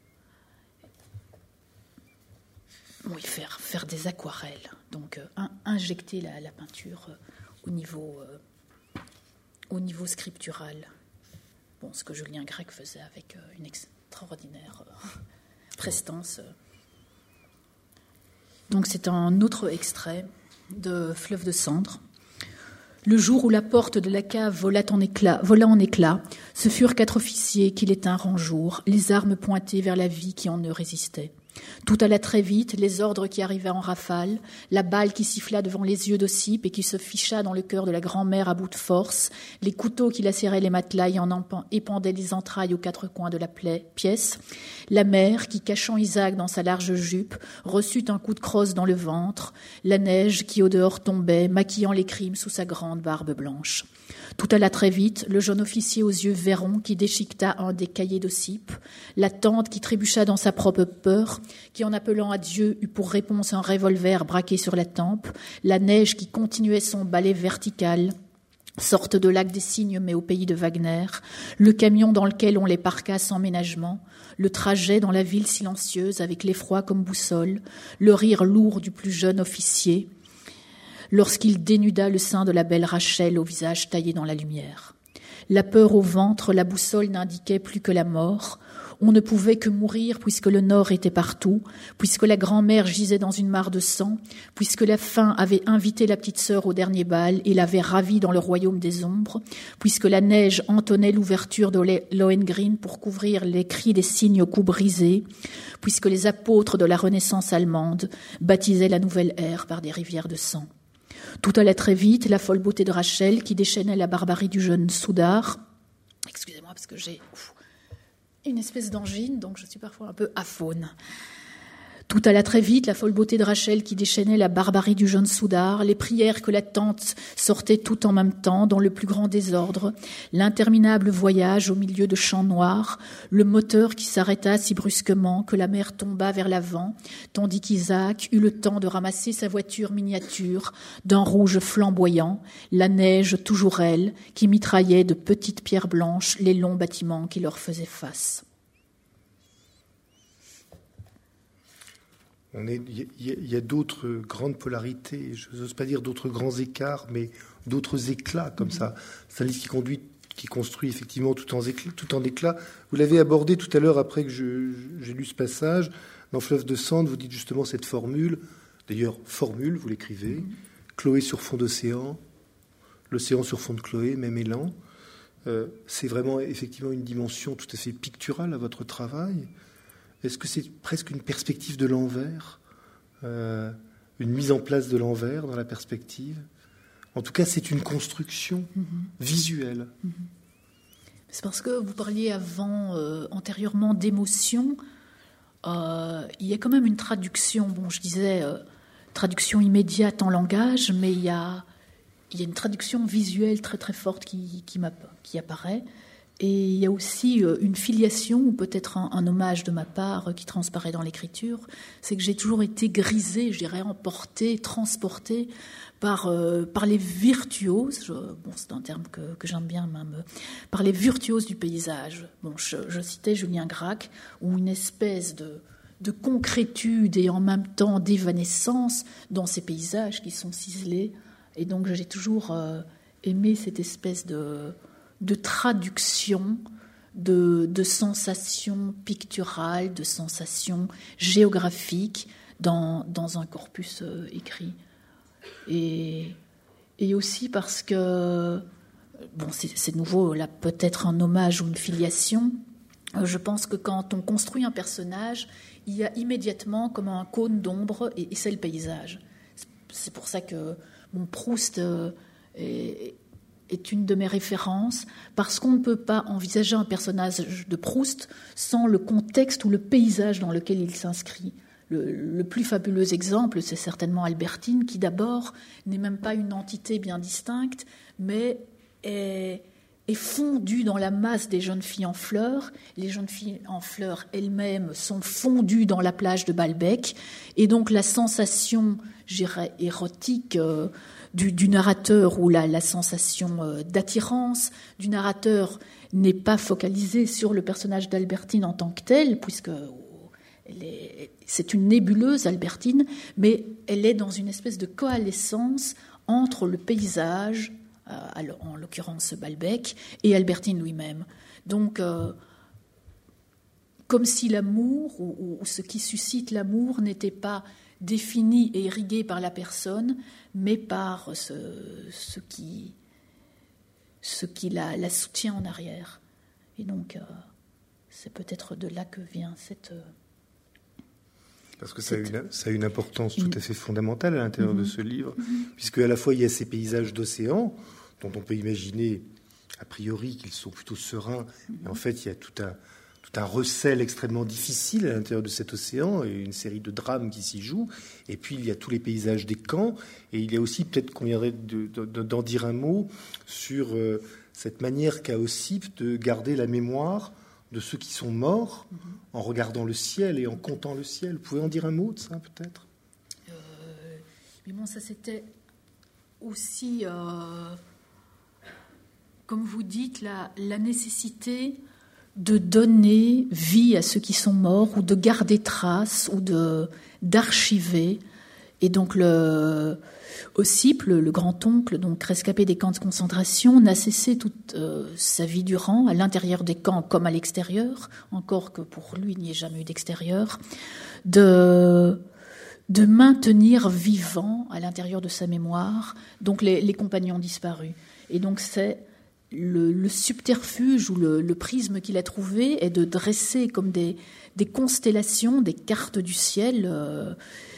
oui, faire, faire des aquarelles. Donc, euh, in, injecter la, la peinture euh, au niveau, euh, au niveau scriptural. Bon, ce que Julien Grec faisait avec euh, une extraordinaire euh, prestance. Donc, c'est un autre extrait de Fleuve de cendres. Le jour où la porte de la cave vola en éclats, vola en éclats, ce furent quatre officiers qui l'étinrent en jour, les armes pointées vers la vie qui en eux résistait. Tout alla très vite, les ordres qui arrivaient en rafale, la balle qui siffla devant les yeux d'Ossipe et qui se ficha dans le cœur de la grand-mère à bout de force, les couteaux qui lacéraient les matelas et en épandaient les entrailles aux quatre coins de la pièce, la mère qui, cachant Isaac dans sa large jupe, reçut un coup de crosse dans le ventre, la neige qui au dehors tombait, maquillant les crimes sous sa grande barbe blanche. Tout alla très vite, le jeune officier aux yeux verrons qui déchiqueta un des cahiers d'Ossipe, la tante qui trébucha dans sa propre peur, qui en appelant à Dieu eut pour réponse un revolver braqué sur la tempe, la neige qui continuait son balai vertical, sorte de lac des cygnes mais au pays de Wagner, le camion dans lequel on les parqua sans ménagement, le trajet dans la ville silencieuse avec l'effroi comme boussole, le rire lourd du plus jeune officier, lorsqu'il dénuda le sein de la belle Rachel au visage taillé dans la lumière. La peur au ventre, la boussole n'indiquait plus que la mort. On ne pouvait que mourir puisque le nord était partout, puisque la grand-mère gisait dans une mare de sang, puisque la faim avait invité la petite sœur au dernier bal et l'avait ravie dans le royaume des ombres, puisque la neige entonnait l'ouverture de Lohengrin pour couvrir les cris des cygnes au cou brisé, puisque les apôtres de la Renaissance allemande baptisaient la nouvelle ère par des rivières de sang. Tout allait très vite, la folle beauté de Rachel qui déchaînait la barbarie du jeune Soudard. Excusez-moi parce que j'ai ouf, une espèce d'angine, donc je suis parfois un peu aphone. Tout alla très vite, la folle beauté de Rachel qui déchaînait la barbarie du jeune Soudard, les prières que la tante sortait tout en même temps, dans le plus grand désordre, l'interminable voyage au milieu de champs noirs, le moteur qui s'arrêta si brusquement que la mer tomba vers l'avant, tandis qu'Isaac eut le temps de ramasser sa voiture miniature d'un rouge flamboyant, la neige toujours elle, qui mitraillait de petites pierres blanches les longs bâtiments qui leur faisaient face. Il y, y, y a d'autres grandes polarités, je n'ose pas dire d'autres grands écarts, mais d'autres éclats comme mmh. ça. C'est un livre qui, conduit, qui construit effectivement tout en, éclat, tout en éclat. Vous l'avez abordé tout à l'heure après que je, j'ai lu ce passage. Dans Fleuve de cendres, vous dites justement cette formule. D'ailleurs, formule, vous l'écrivez. Mmh. Chloé sur fond d'océan, l'océan sur fond de Chloé, même élan. Euh, c'est vraiment effectivement une dimension tout à fait picturale à votre travail. Est-ce que c'est presque une perspective de l'envers, euh, une mise en place de l'envers dans la perspective? En tout cas, c'est une construction mm-hmm. visuelle. Mm-hmm. C'est parce que vous parliez avant, euh, antérieurement, d'émotion. Euh, il y a quand même une traduction. Bon, je disais euh, traduction immédiate en langage, mais il y a, il y a une traduction visuelle très très forte qui, qui, qui apparaît. Et il y a aussi une filiation, ou peut-être un, un hommage de ma part qui transparaît dans l'écriture, c'est que j'ai toujours été grisée, je dirais, emportée, transportée par, euh, par les virtuoses, je, bon, c'est un terme que, que j'aime bien même, par les virtuoses du paysage. Bon, je, je citais Julien Gracq, où une espèce de, de concrétude et en même temps d'évanescence dans ces paysages qui sont ciselés. Et donc j'ai toujours euh, aimé cette espèce de... de traduction, de, de sensations picturales, de sensations géographiques dans, dans un corpus euh, écrit. Et, et aussi parce que, bon, c'est, c'est nouveau, là, peut-être un hommage ou une filiation. Euh, je pense que quand on construit un personnage, il y a immédiatement comme un cône d'ombre, et, et c'est le paysage. C'est, c'est pour ça que mon Proust euh, est... est une de mes références, parce qu'on ne peut pas envisager un personnage de Proust sans le contexte ou le paysage dans lequel il s'inscrit. Le, le plus fabuleux exemple, c'est certainement Albertine, qui d'abord n'est même pas une entité bien distincte, mais est, est fondue dans la masse des jeunes filles en fleurs. Les jeunes filles en fleurs elles-mêmes sont fondues dans la plage de Balbec, et donc la sensation, je dirais, érotique euh, Du, du narrateur, ou la, la sensation euh, d'attirance du narrateur n'est pas focalisée sur le personnage d'Albertine en tant que tel, puisque oh, elle est, c'est une nébuleuse, Albertine, mais elle est dans une espèce de coalescence entre le paysage, euh, en l'occurrence Balbec, et Albertine lui-même. Donc, euh, comme si l'amour, ou, ou ce qui suscite l'amour, n'était pas définie et irriguée par la personne, mais par ce, ce qui, ce qui la, la soutient en arrière. Et donc, euh, c'est peut-être de là que vient cette... Euh, Parce que ça a, une, ça a une importance tout à fait fondamentale à l'intérieur mm-hmm. de ce livre, mm-hmm. puisque à la fois il y a ces paysages d'océan, dont on peut imaginer, a priori, qu'ils sont plutôt sereins, mm-hmm. mais en fait, il y a tout un... tout un recel extrêmement difficile à l'intérieur de cet océan, et une série de drames qui s'y jouent. Et puis, il y a tous les paysages des camps. Et il y a aussi, peut-être qu'on viendrait de, de, d'en dire un mot, sur euh, cette manière qu'a Ossipe de garder la mémoire de ceux qui sont morts, mm-hmm. en regardant le ciel et en comptant le ciel. Vous pouvez en dire un mot de ça, peut-être euh, Mais bon, ça, c'était aussi, euh, comme vous dites, la, la nécessité de donner vie à ceux qui sont morts, ou de garder trace, ou de, d'archiver. Et donc le, Ossipe, le, le grand-oncle, donc rescapé des camps de concentration, n'a cessé toute euh, sa vie durant, à l'intérieur des camps comme à l'extérieur, encore que pour lui il n'y ait jamais eu d'extérieur, de, de maintenir vivant à l'intérieur de sa mémoire donc les, les compagnons disparus. Et donc c'est Le, le subterfuge ou le, le prisme qu'il a trouvé est de dresser comme des, des constellations, des cartes du ciel euh,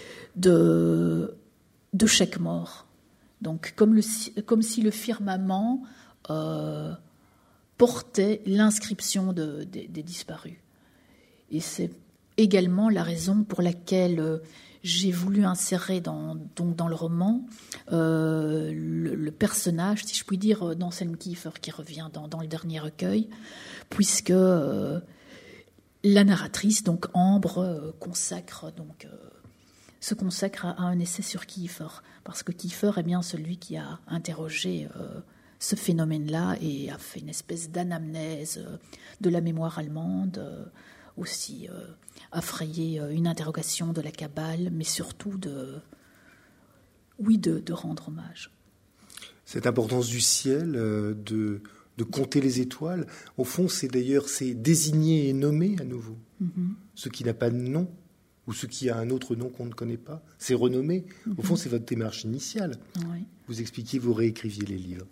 de, de chaque mort. Donc, comme, le, comme si le firmament euh, portait l'inscription de, de, des disparus. Et c'est également la raison pour laquelle euh, j'ai voulu insérer dans, donc dans le roman euh, le, le personnage, si je puis dire, d'Anselm Kiefer, qui revient dans, dans le dernier recueil, puisque euh, la narratrice, donc Ambre, euh, consacre, donc, euh, se consacre à, à un essai sur Kiefer, parce que Kiefer est bien celui qui a interrogé euh, ce phénomène-là et a fait une espèce d'anamnèse euh, de la mémoire allemande, euh, aussi euh, a frayé euh, une interrogation de la Kabbale, mais surtout de, oui, de, de rendre hommage. Cette importance du ciel, euh, de, de compter les étoiles, au fond, c'est d'ailleurs c'est désigner et nommer à nouveau. Mm-hmm. Ce qui n'a pas de nom, ou ce qui a un autre nom qu'on ne connaît pas, c'est renommer. Mm-hmm. Au fond, c'est votre démarche initiale. Oui. Vous expliquiez, vous réécriviez les livres.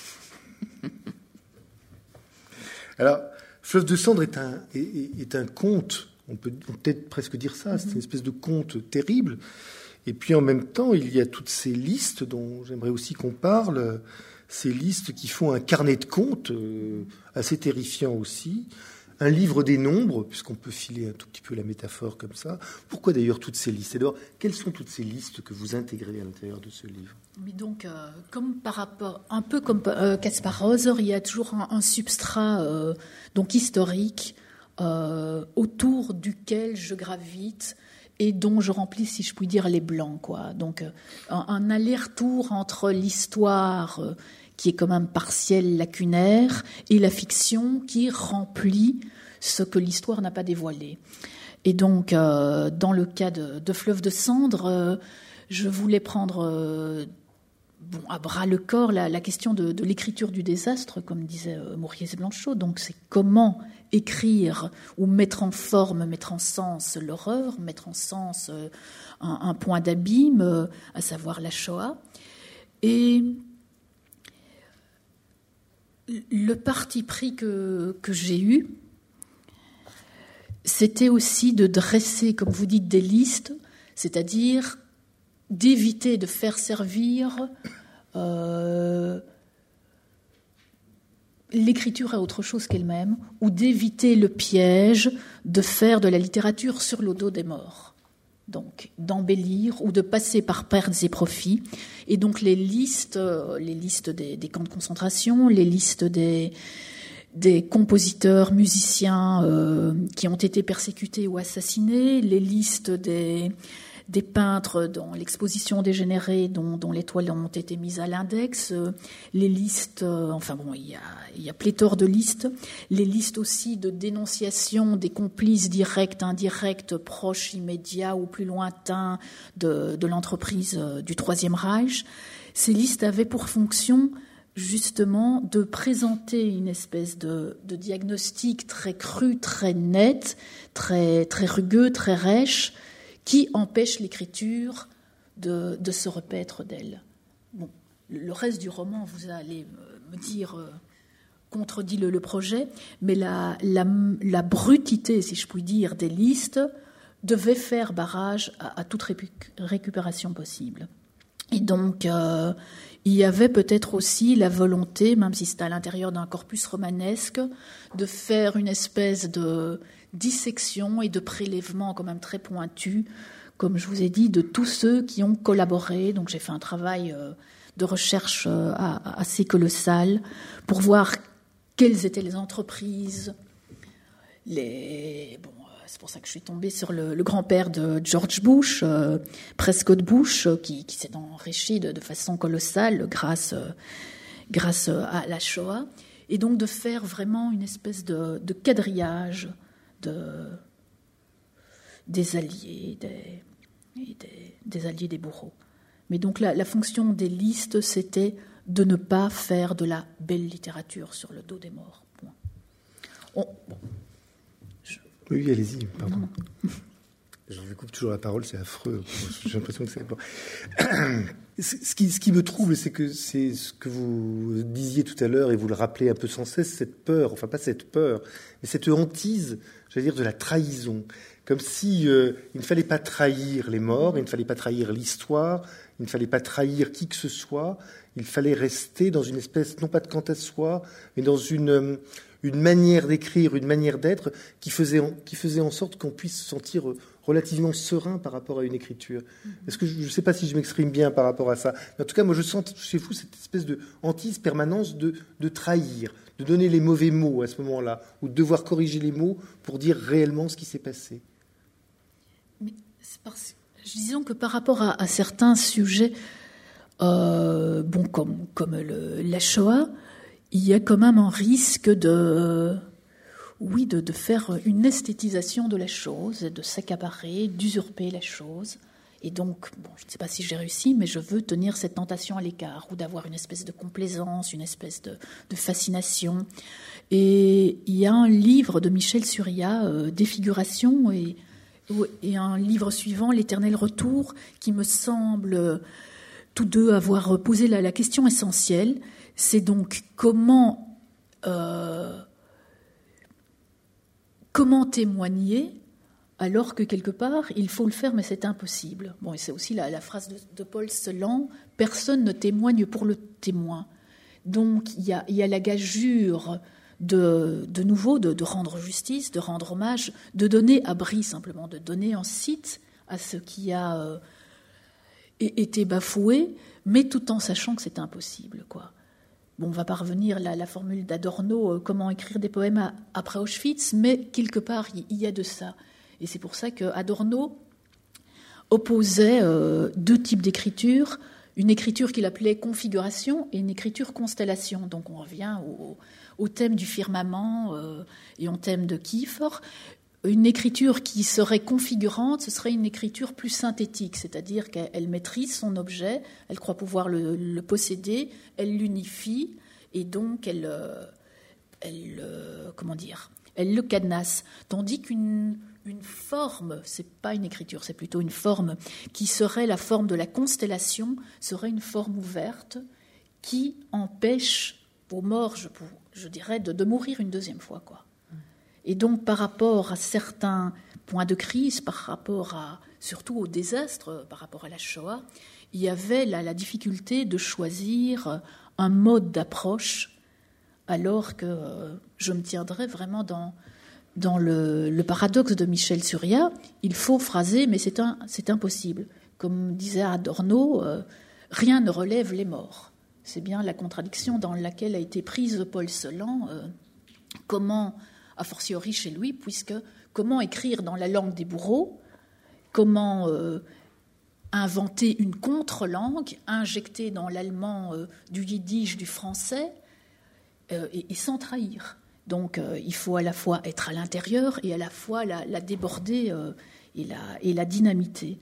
Alors, Fleuve de cendre est un, est, est un conte, on peut, on peut peut-être presque dire ça, mm-hmm. c'est une espèce de conte terrible. Et puis en même temps, il y a toutes ces listes dont j'aimerais aussi qu'on parle, ces listes qui font un carnet de comptes euh, assez terrifiant aussi, un livre des nombres, puisqu'on peut filer un tout petit peu la métaphore comme ça. Pourquoi d'ailleurs toutes ces listes? Et d'abord, quelles sont toutes ces listes que vous intégrez à l'intérieur de ce livre? Mais donc, euh, comme par rapport, un peu comme euh, Kaspar Hauser, il y a toujours un, un substrat euh, donc historique euh, autour duquel je gravite et dont je remplis, si je puis dire, les blancs, quoi. Donc, euh, un, un aller-retour entre l'histoire euh, qui est quand même partielle, lacunaire, et la fiction qui remplit ce que l'histoire n'a pas dévoilé. Et donc, euh, dans le cas de, de Fleuve de cendres, euh, je voulais prendre euh, bon, à bras le corps la, la question de, de l'écriture du désastre, comme disait euh, Maurice Blanchot. Donc, c'est comment écrire ou mettre en forme, mettre en sens l'horreur, mettre en sens euh, un, un point d'abîme, euh, à savoir la Shoah. Et le parti pris que, que j'ai eu, c'était aussi de dresser, comme vous dites, des listes, c'est-à-dire d'éviter de faire servir euh, l'écriture à autre chose qu'elle-même, ou d'éviter le piège de faire de la littérature sur le dos des morts. Donc, d'embellir ou de passer par pertes et profits. Et donc, les listes, les listes des, des camps de concentration, les listes des, des compositeurs, musiciens euh, qui ont été persécutés ou assassinés, les listes des, des peintres dont l'exposition dégénérée, dont, dont les toiles ont été mises à l'index, euh, les listes, euh, enfin bon, il y a, il y a pléthore de listes, les listes aussi de dénonciation des complices directs, indirects, proches, immédiats ou plus lointains de, de l'entreprise euh, du Troisième Reich. Ces listes avaient pour fonction justement de présenter une espèce de, de diagnostic très cru, très net, très, très rugueux, très rêche, qui empêche l'écriture de, de se repaître d'elle. Bon, le reste du roman, vous allez me dire, euh, contredit le, le projet, mais la, la, la brutité, si je puis dire, des listes devait faire barrage à, à toute répu- récupération possible. Et donc, euh, il y avait peut-être aussi la volonté, même si c'était à l'intérieur d'un corpus romanesque, de faire une espèce de dissection et de prélèvement quand même très pointu, comme je vous ai dit, de tous ceux qui ont collaboré. Donc j'ai fait un travail euh, de recherche euh, assez colossal pour voir quelles étaient les entreprises, les... Bon, c'est pour ça que je suis tombée sur le, le grand-père de George Bush, euh, Prescott Bush, euh, qui, qui s'est enrichi de, de façon colossale grâce, euh, grâce à la Shoah, et donc de faire vraiment une espèce de, de quadrillage de, des alliés, des, des, des alliés des bourreaux. Mais donc la, la fonction des listes, c'était de ne pas faire de la belle littérature sur le dos des morts. Point. On, bon. Oui, allez-y, pardon. Je vous coupe toujours la parole, c'est affreux. J'ai l'impression que c'est bon. Ce qui, ce qui me trouble, c'est que c'est ce que vous disiez tout à l'heure, et vous le rappelez un peu sans cesse, cette peur, enfin pas cette peur, mais cette hantise, j'allais dire, de la trahison. Comme si euh, il ne fallait pas trahir les morts, il ne fallait pas trahir l'histoire, il ne fallait pas trahir qui que ce soit, il fallait rester dans une espèce, non pas de quant à soi, mais dans une... une manière d'écrire, une manière d'être qui faisait, qui faisait en sorte qu'on puisse se sentir relativement serein par rapport à une écriture. Est-ce que je ne sais pas si je m'exprime bien par rapport à ça, mais en tout cas, moi, je sens chez vous cette espèce de hantise permanence de, de trahir, de donner les mauvais mots à ce moment-là, ou de devoir corriger les mots pour dire réellement ce qui s'est passé. Mais c'est parce, disons que par rapport à, à certains sujets, euh, bon, comme, comme le, la Shoah, il y a quand même un risque de, oui, de, de faire une esthétisation de la chose, de s'accaparer, d'usurper la chose. Et donc, bon, je ne sais pas si j'ai réussi, mais je veux tenir cette tentation à l'écart, ou d'avoir une espèce de complaisance, une espèce de, de fascination. Et il y a un livre de Michel Surya, euh, Défiguration, et, et un livre suivant, L'Éternel Retour, qui me semble tous deux avoir posé la, la question essentielle. C'est donc comment, euh, comment témoigner alors que quelque part, il faut le faire, mais c'est impossible. Bon, et c'est aussi la, la phrase de, de Paul Celan, « Personne ne témoigne pour le témoin ». Donc, il y a, il y a la gageure de, de nouveau de, de rendre justice, de rendre hommage, de donner abri simplement, de donner un site à ce qui a euh, été bafoué, mais tout en sachant que c'est impossible, quoi. Bon, on va pas revenir à la, la formule d'Adorno, euh, comment écrire des poèmes à, après Auschwitz, mais quelque part, il y, y a de ça. Et c'est pour ça qu'Adorno opposait euh, deux types d'écriture, une écriture qu'il appelait configuration et une écriture constellation. Donc on revient au, au thème du firmament euh, et au thème de Kiefer. Une écriture qui serait configurante, ce serait une écriture plus synthétique, c'est-à-dire qu'elle maîtrise son objet, elle croit pouvoir le, le posséder, elle l'unifie et donc elle, elle, comment dire, elle le cadenasse. Tandis qu'une une forme, c'est pas une écriture, c'est plutôt une forme qui serait la forme de la constellation, serait une forme ouverte qui empêche aux morts, je, je dirais, de, de mourir une deuxième fois, quoi. Et donc, par rapport à certains points de crise, par rapport à, surtout au désastre, par rapport à la Shoah, il y avait la, la difficulté de choisir un mode d'approche, alors que euh, je me tiendrais vraiment dans, dans le, le paradoxe de Michel Surya. Il faut phraser, mais c'est, un, c'est impossible. Comme disait Adorno, euh, rien ne relève les morts. C'est bien la contradiction dans laquelle a été prise Paul Celan. Euh, comment... a fortiori chez lui, puisque comment écrire dans la langue des bourreaux, comment euh, inventer une contre-langue, injecter dans l'allemand euh, du yiddish, du français, euh, et, et sans trahir. Donc euh, il faut à la fois être à l'intérieur et à la fois la, la déborder euh, et, la, et la dynamiter.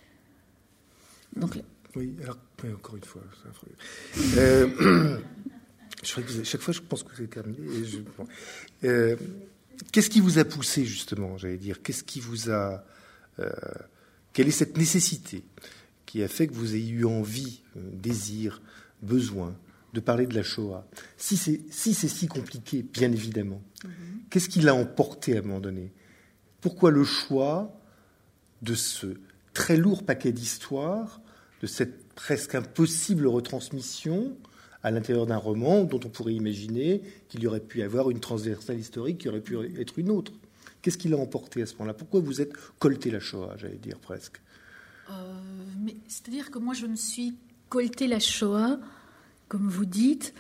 Donc, oui, alors, oui, encore une fois, c'est euh, je crois que vous, chaque fois, je pense que c'est terminé. Et je, bon. euh, qu'est-ce qui vous a poussé, justement, j'allais dire, qu'est-ce qui vous a... Euh, quelle est cette nécessité qui a fait que vous ayez eu envie, euh, désir, besoin de parler de la Shoah? Si c'est si, c'est si compliqué, bien évidemment, mm-hmm. Qu'est-ce qui l'a emporté à un moment donné? Pourquoi le choix de ce très lourd paquet d'histoires, de cette presque impossible retransmission à l'intérieur d'un roman dont on pourrait imaginer qu'il y aurait pu y avoir une transversale historique qui aurait pu être une autre? Qu'est-ce qui l'a emporté à ce moment-là? Pourquoi vous êtes colleté la Shoah, j'allais dire presque euh, mais c'est-à-dire que moi, je me suis colleté la Shoah, comme vous dites,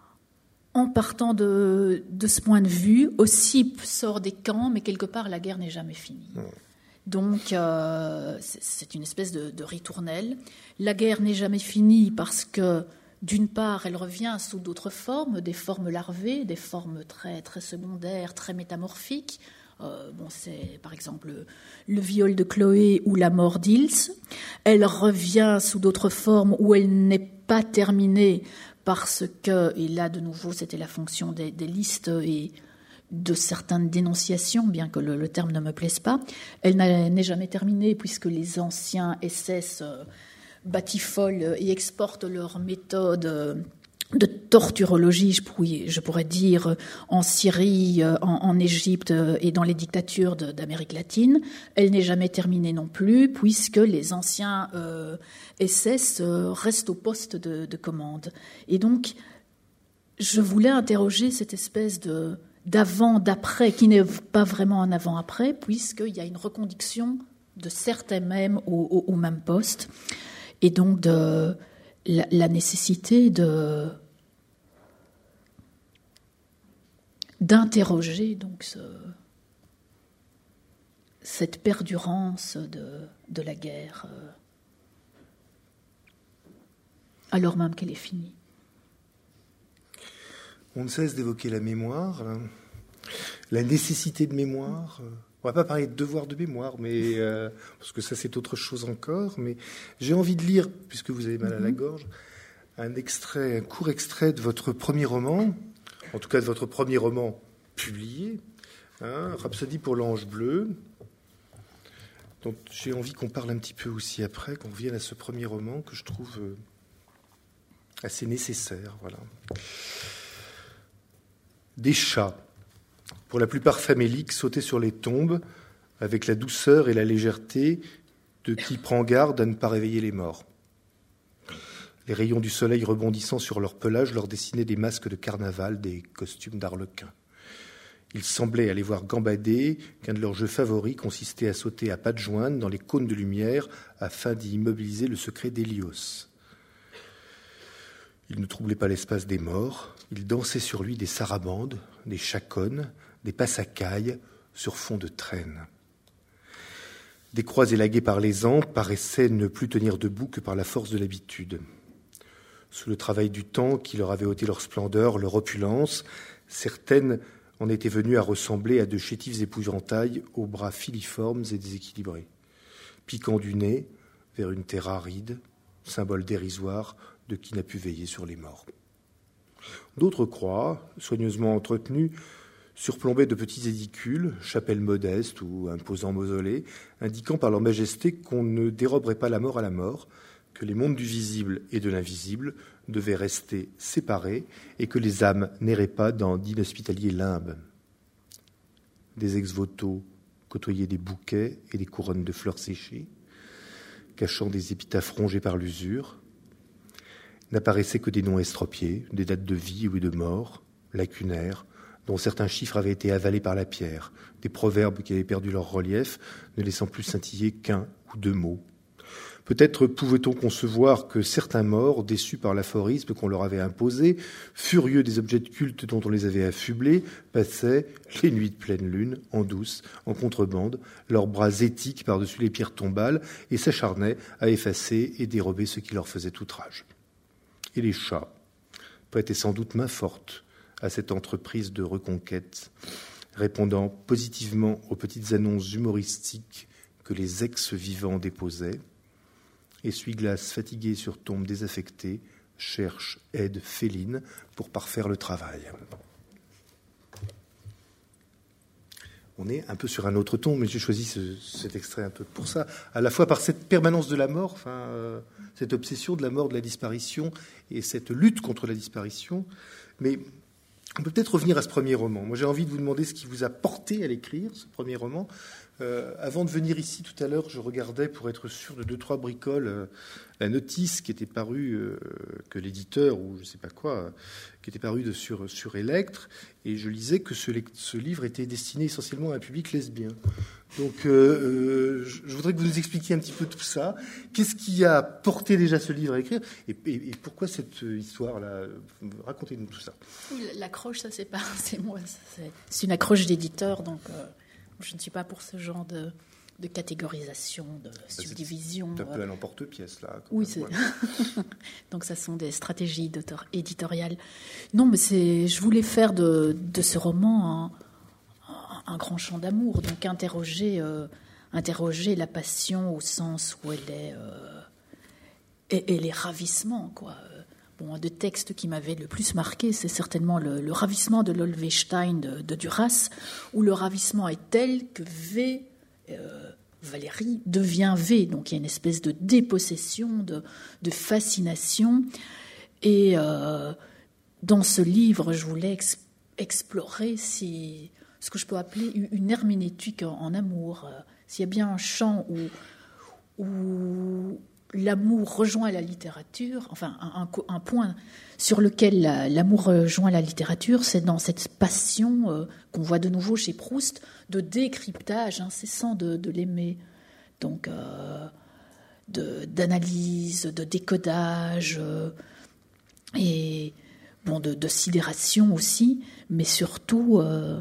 en partant de, de ce point de vue. Aussi sort des camps, mais quelque part, la guerre n'est jamais finie. Mmh. Donc, euh, c'est, c'est une espèce de, de ritournelle. La guerre n'est jamais finie parce que, d'une part, elle revient sous d'autres formes, des formes larvées, des formes très, très secondaires, très métamorphiques. Euh, bon, c'est par exemple le, le viol de Chloé ou la mort d'Ils. Elle revient sous d'autres formes où elle n'est pas terminée parce que, et là de nouveau c'était la fonction des, des listes et de certaines dénonciations, bien que le, le terme ne me plaise pas, elle n'est jamais terminée puisque les anciens S S euh, batifolent et exportent leurs méthodes euh, de torturologie, je pourrais, je pourrais dire, en Syrie, en, en Égypte et dans les dictatures de, d'Amérique latine. Elle n'est jamais terminée non plus, puisque les anciens euh, S S euh, restent au poste de, de commande. Et donc, je voulais interroger cette espèce de, d'avant, d'après, qui n'est pas vraiment un avant-après, puisqu'il y a une reconduction de certains mêmes au, au, au même poste. Et donc, de la, la nécessité de... d'interroger donc ce, cette perdurance de, de la guerre, euh, alors même qu'elle est finie. On ne cesse d'évoquer la mémoire, hein, la nécessité de mémoire. On ne va pas parler de devoir de mémoire, mais euh, parce que ça c'est autre chose encore. Mais j'ai envie de lire, puisque vous avez mal à la gorge, un extrait, un court extrait de votre premier roman. En tout cas de votre premier roman publié, hein, Rhapsodie pour l'ange bleu. Donc j'ai envie qu'on parle un petit peu aussi après, qu'on revienne à ce premier roman que je trouve euh, assez nécessaire. Voilà. Des chats, pour la plupart faméliques, sautaient sur les tombes avec la douceur et la légèreté de qui prend garde à ne pas réveiller les morts. Les rayons du soleil rebondissant sur leur pelage leur dessinaient des masques de carnaval, des costumes d'arlequins. Ils semblaient aller voir gambader qu'un de leurs jeux favoris consistait à sauter à pattes jointes dans les cônes de lumière afin d'y immobiliser le secret d'Hélios. Il ne troublait pas l'espace des morts, il dansait sur lui des sarabandes, des chaconnes, des passacailles sur fond de traîne. Des croix élaguées par les ans paraissaient ne plus tenir debout que par la force de l'habitude. Sous le travail du temps qui leur avait ôté leur splendeur, leur opulence, certaines en étaient venues à ressembler à de chétifs épouvantails aux bras filiformes et déséquilibrés, piquant du nez vers une terre aride, symbole dérisoire de qui n'a pu veiller sur les morts. D'autres croix, soigneusement entretenues, surplombaient de petits édicules, chapelles modestes ou imposants mausolées, indiquant par leur majesté qu'on ne déroberait pas la mort à la mort, que les mondes du visible et de l'invisible devaient rester séparés et que les âmes n'erraient pas dans d'inhospitaliers limbes. Des ex-voto côtoyaient des bouquets et des couronnes de fleurs séchées, cachant des épitaphes rongées par l'usure. N'apparaissaient que des noms estropiés, des dates de vie ou de mort, lacunaires, dont certains chiffres avaient été avalés par la pierre, des proverbes qui avaient perdu leur relief, ne laissant plus scintiller qu'un ou deux mots. Peut-être pouvait-on concevoir que certains morts, déçus par l'aphorisme qu'on leur avait imposé, furieux des objets de culte dont on les avait affublés, passaient, les nuits de pleine lune, en douce, en contrebande, leurs bras étiques par-dessus les pierres tombales, et s'acharnaient à effacer et dérober ce qui leur faisait outrage. Et les chats prêtaient sans doute main forte à cette entreprise de reconquête, répondant positivement aux petites annonces humoristiques que les ex-vivants déposaient. Essuie-glace fatigué sur tombe désaffectée cherche aide féline pour parfaire le travail. On est un peu sur un autre ton, mais j'ai choisi ce, cet extrait un peu pour ça, à la fois par cette permanence de la mort, enfin, euh, cette obsession de la mort, de la disparition, et cette lutte contre la disparition. Mais on peut peut-être revenir à ce premier roman. Moi, j'ai envie de vous demander ce qui vous a porté à l'écrire, ce premier roman. Euh, avant de venir ici tout à l'heure, je regardais pour être sûr de deux, trois bricoles euh, la notice qui était parue, euh, que l'éditeur, ou je ne sais pas quoi, euh, qui était parue de, sur, sur Electre, et je lisais que ce, ce livre était destiné essentiellement à un public lesbien. Donc, euh, euh, je voudrais que vous nous expliquiez un petit peu tout ça. Qu'est-ce qui a porté déjà ce livre à écrire, et, et, et pourquoi cette histoire-là? Racontez-nous tout ça. L'accroche, ça c'est pas, c'est moi, c'est, c'est une accroche d'éditeur, donc. Euh... Je ne suis pas pour ce genre de, de catégorisation, de subdivision. C'est un peu à l'emporte-pièce, là. Oui, c'est... Donc, ça sont des stratégies éditoriales. Non, mais c'est... je voulais faire de, de ce roman un, un grand chant d'amour, donc interroger, euh, interroger la passion au sens où elle est... Euh, et, et les ravissements, quoi. Bon, un des textes qui m'avait le plus marqué, c'est certainement le, le ravissement de l'Olvestein de, de Duras, où le ravissement est tel que V, euh, Valérie, devient V. Donc il y a une espèce de dépossession, de, de fascination. Et euh, dans ce livre, je voulais ex- explorer si, ce que je peux appeler une herméneutique en, en amour. S'il y a bien un champ où... où l'amour rejoint la littérature, enfin un, un, un point sur lequel la, l'amour rejoint la littérature, c'est dans cette passion euh, qu'on voit de nouveau chez Proust, de décryptage incessant de, de l'aimer, donc euh, de, d'analyse, de décodage, euh, et bon, de, de sidération aussi, mais surtout euh,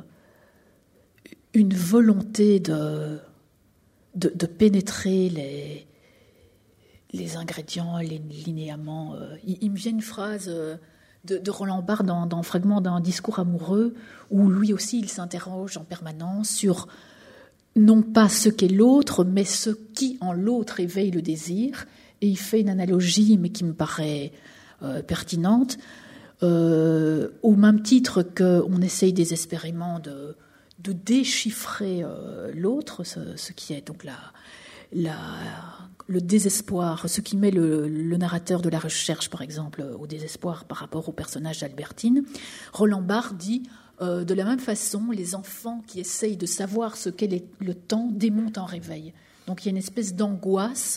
une volonté de, de, de pénétrer les les ingrédients, les linéaments. Euh, il, il me vient une phrase euh, de, de Roland Barthes dans, dans un fragment d'un discours amoureux où lui aussi il s'interroge en permanence sur non pas ce qu'est l'autre, mais ce qui en l'autre éveille le désir. Et il fait une analogie, mais qui me paraît euh, pertinente, euh, au même titre qu'on essaye désespérément de, de déchiffrer euh, l'autre, ce, ce qui est donc la... La, le désespoir, ce qui met le, le narrateur de la recherche, par exemple, au désespoir par rapport au personnage d'Albertine. Roland Barthes dit, euh, de la même façon, les enfants qui essayent de savoir ce qu'est les, le temps démontent en réveil. Donc il y a une espèce d'angoisse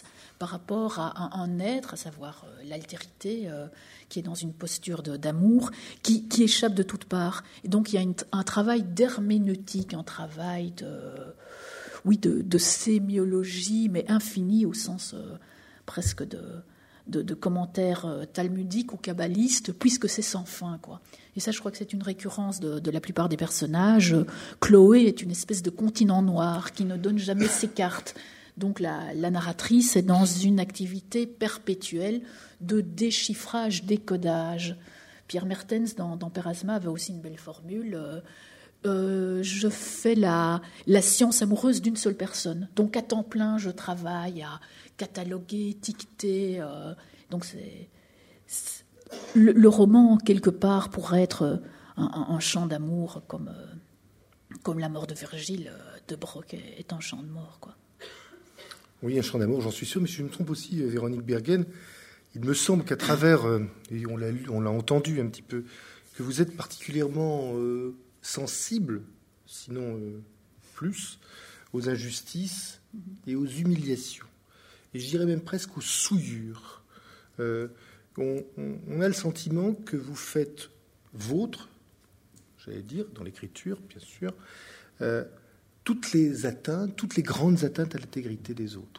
par rapport à un, un être, à savoir euh, l'altérité, euh, qui est dans une posture de, d'amour, qui, qui échappe de toutes parts. Et donc il y a une, un travail d'herméneutique, un travail de, oui, de, de sémiologie, mais infini au sens euh, presque de, de, de commentaires euh, talmudiques ou kabbalistes, puisque c'est sans fin, quoi. Et ça, je crois que c'est une récurrence de, de la plupart des personnages. Chloé est une espèce de continent noir qui ne donne jamais ses cartes. Donc la, la narratrice est dans une activité perpétuelle de déchiffrage, décodage. Pierre Mertens, dans, dans Pérasma, avait aussi une belle formule. Euh, euh, je fais la, la science amoureuse d'une seule personne. Donc à temps plein, je travaille à cataloguer, étiqueter. Euh, donc c'est... c'est Le, le roman, quelque part, pourrait être un, un, un chant d'amour, comme, euh, comme la mort de Virgile de Broc est un chant de mort, quoi. Oui, un chant d'amour, j'en suis sûr, mais si je me trompe aussi, Véronique Bergen, il me semble qu'à travers, euh, et on l'a lu, on l'a entendu un petit peu, que vous êtes particulièrement euh, sensible, sinon euh, plus, aux injustices et aux humiliations. Et je dirais même presque aux souillures. Euh, On, on, on a le sentiment que vous faites vôtre, j'allais dire, dans l'écriture, bien sûr, euh, toutes les atteintes, toutes les grandes atteintes à l'intégrité des autres.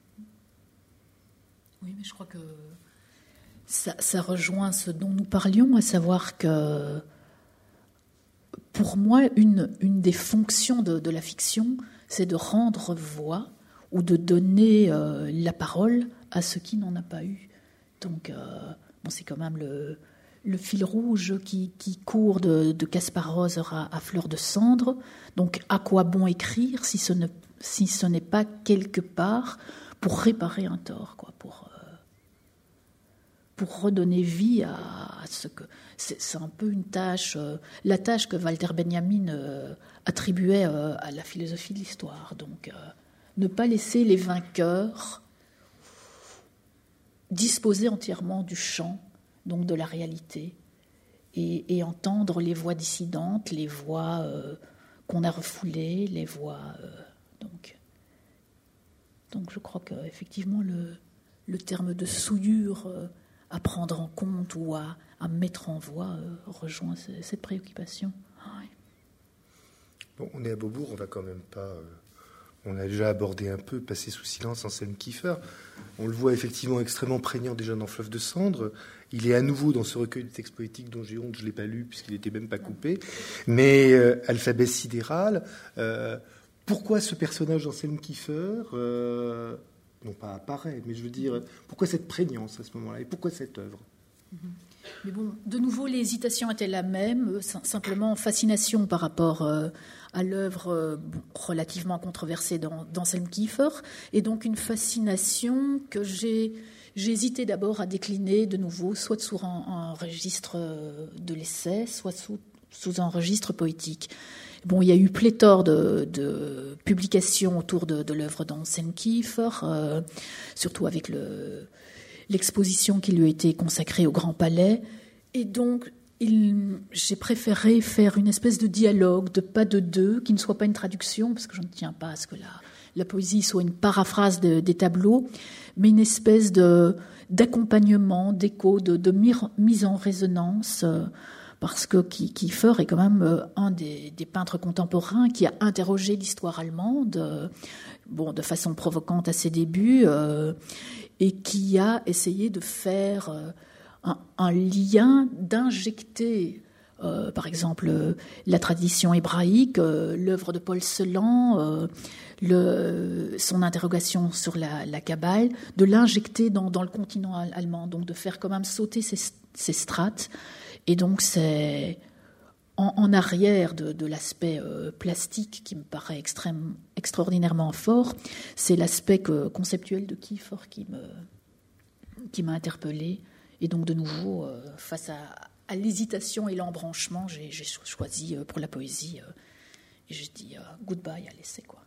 Oui, mais je crois que ça, ça rejoint ce dont nous parlions, à savoir que, pour moi, une, une des fonctions de, de la fiction, c'est de rendre voix ou de donner euh, la parole à ceux qui n'en a pas eu. Donc, euh, bon, c'est quand même le, le fil rouge qui, qui court de, de Kaspar Roser à, à Fleur de Cendre. Donc, à quoi bon écrire si ce, ne, si ce n'est pas quelque part pour réparer un tort, quoi, pour, euh, pour redonner vie à, à ce que... C'est, c'est un peu une tâche, euh, la tâche que Walter Benjamin euh, attribuait euh, à la philosophie de l'histoire. Donc, euh, ne pas laisser les vainqueurs disposer entièrement du champ, donc de la réalité, et, et entendre les voix dissidentes, les voix euh, qu'on a refoulées, les voix... Euh, donc, donc je crois qu'effectivement, le, le terme de souillure euh, à prendre en compte ou à, à mettre en voix euh, rejoint c- cette préoccupation. Ah, oui. Bon, on est à Beaubourg, on va quand même pas... Euh... On a déjà abordé un peu, passé sous silence Anselm Kiefer. On le voit effectivement extrêmement prégnant déjà dans Fleuve de Cendre. Il est à nouveau dans ce recueil de textes poétiques dont j'ai honte, je ne l'ai pas lu puisqu'il n'était même pas coupé. Mais euh, Alphabet sidéral, euh, pourquoi ce personnage d'Anselm Kiefer euh, non pas apparaît, mais je veux dire, pourquoi cette prégnance à ce moment-là et pourquoi cette œuvre? Mais bon, de nouveau, l'hésitation était la même, simplement fascination par rapport euh, à l'œuvre euh, bon, relativement controversée d'Anselm Kiefer, et donc une fascination que j'ai, j'ai hésité d'abord à décliner de nouveau, soit sous un, un registre de l'essai, soit sous, sous un registre poétique. Bon, il y a eu pléthore de, de publications autour de, de l'œuvre d'Anselm Kiefer, euh, surtout avec le... l'exposition qui lui a été consacrée au Grand Palais. Et donc, il, j'ai préféré faire une espèce de dialogue, de pas de deux, qui ne soit pas une traduction, parce que je ne tiens pas à ce que la, la poésie soit une paraphrase de, des tableaux, mais une espèce de, d'accompagnement, d'écho, de, de mise en résonance, euh, parce que Kiefer est quand même euh, un des, des peintres contemporains qui a interrogé l'histoire allemande, euh, bon, de façon provocante à ses débuts, euh, et qui a essayé de faire euh, un, un lien, d'injecter, euh, par exemple, euh, la tradition hébraïque, euh, l'œuvre de Paul Celan, euh, le, son interrogation sur la, la Kabbale, de l'injecter dans, dans le continent allemand, donc de faire quand même sauter ces, ces strates. Et donc c'est en, en arrière de, de l'aspect euh, plastique qui me paraît extrême, extraordinairement fort, c'est l'aspect que, conceptuel de Kiefer qui, me, qui m'a interpellée. Et donc de nouveau, euh, face à, à l'hésitation et l'embranchement, j'ai, j'ai choisi euh, pour la poésie. Euh, et j'ai dit euh, goodbye à l'essai, quoi.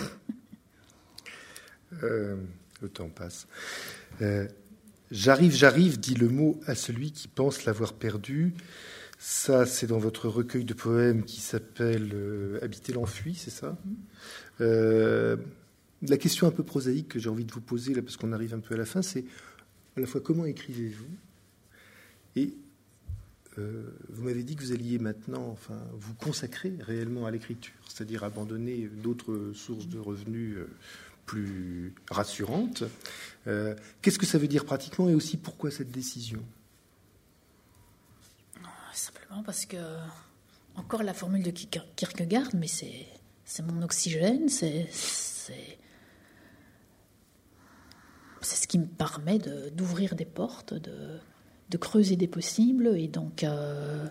euh, le temps passe. Euh, J'arrive, j'arrive, dit le mot à celui qui pense l'avoir perdu. Ça, c'est dans votre recueil de poèmes qui s'appelle euh, Habiter l'enfui, c'est ça? euh, la question un peu prosaïque que j'ai envie de vous poser, là, parce qu'on arrive un peu à la fin, c'est à la fois comment écrivez-vous et euh, vous m'avez dit que vous alliez maintenant enfin, vous consacrer réellement à l'écriture, c'est-à-dire abandonner d'autres sources de revenus euh, plus rassurantes. Euh, qu'est-ce que ça veut dire pratiquement et aussi pourquoi cette décision ? Simplement parce que, encore la formule de Kierkegaard, mais c'est, c'est mon oxygène, c'est, c'est, c'est ce qui me permet de, d'ouvrir des portes, de, de creuser des possibles. Et donc, euh,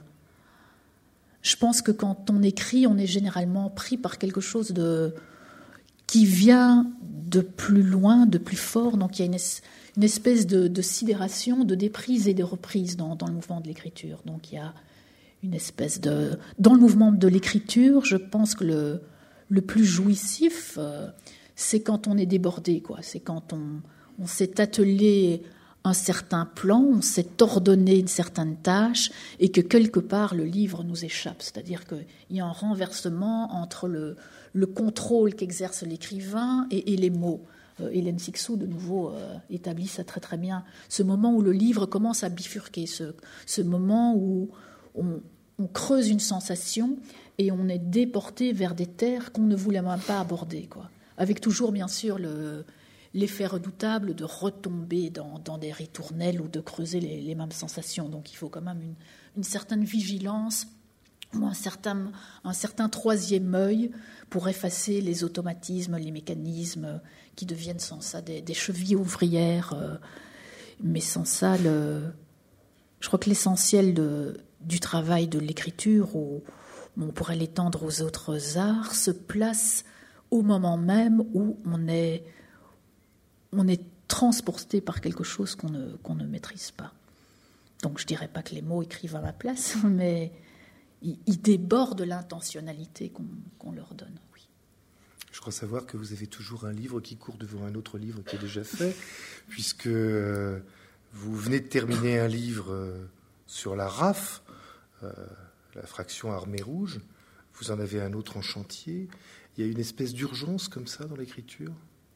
je pense que quand on écrit, on est généralement pris par quelque chose de, qui vient de plus loin, de plus fort. Donc, il y a une, une espèce de, de sidération, de déprise et de reprise dans, dans le mouvement de l'écriture. Donc, il y a une espèce de... Dans le mouvement de l'écriture, je pense que le, le plus jouissif, euh, c'est quand on est débordé, quoi. C'est quand on, on s'est attelé un certain plan, on s'est ordonné une certaine tâche et que quelque part le livre nous échappe. C'est-à-dire qu'il y a un renversement entre le, le contrôle qu'exerce l'écrivain et, et les mots. Euh, Hélène Cixous, de nouveau, euh, établit ça très très bien. Ce moment où le livre commence à bifurquer, ce, ce moment où On, on creuse une sensation et on est déporté vers des terres qu'on ne voulait même pas aborder, quoi. Avec toujours, bien sûr, le, l'effet redoutable de retomber dans, dans des ritournelles ou de creuser les, les mêmes sensations. Donc il faut quand même une, une certaine vigilance ou un certain, un certain troisième œil pour effacer les automatismes, les mécanismes qui deviennent sans ça des, des chevilles ouvrières. Euh, mais sans ça, le, je crois que l'essentiel de... du travail de l'écriture, ou on pourrait l'étendre aux autres arts, se place au moment même où on est, on est transporté par quelque chose qu'on ne, qu'on ne maîtrise pas. Donc je ne dirais pas que les mots écrivent à ma place, mais ils, ils débordent l'intentionnalité qu'on, qu'on leur donne. Oui. Je crois savoir que vous avez toujours un livre qui court devant un autre livre qui est déjà fait, puisque vous venez de terminer un livre sur la R A F, Euh, la fraction armée rouge, vous en avez un autre en chantier. Il y a une espèce d'urgence comme ça dans l'écriture ?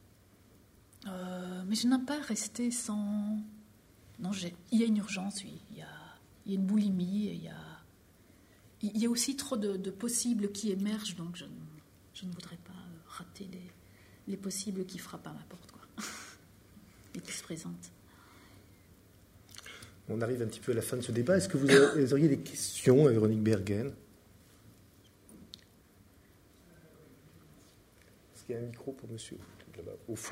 euh, Mais je n'aime pas rester sans... Non, j'ai... il y a une urgence, oui. Il y a, il y a une boulimie, il y a, il y a aussi trop de, de possibles qui émergent, donc je, je ne voudrais pas rater les, les possibles qui frappent à ma porte, quoi, et qui se présentent. On arrive un petit peu à la fin de ce débat. Est-ce que vous auriez des questions à Véronique Bergen ? Est-ce qu'il y a un micro pour monsieur là-bas, au fond ?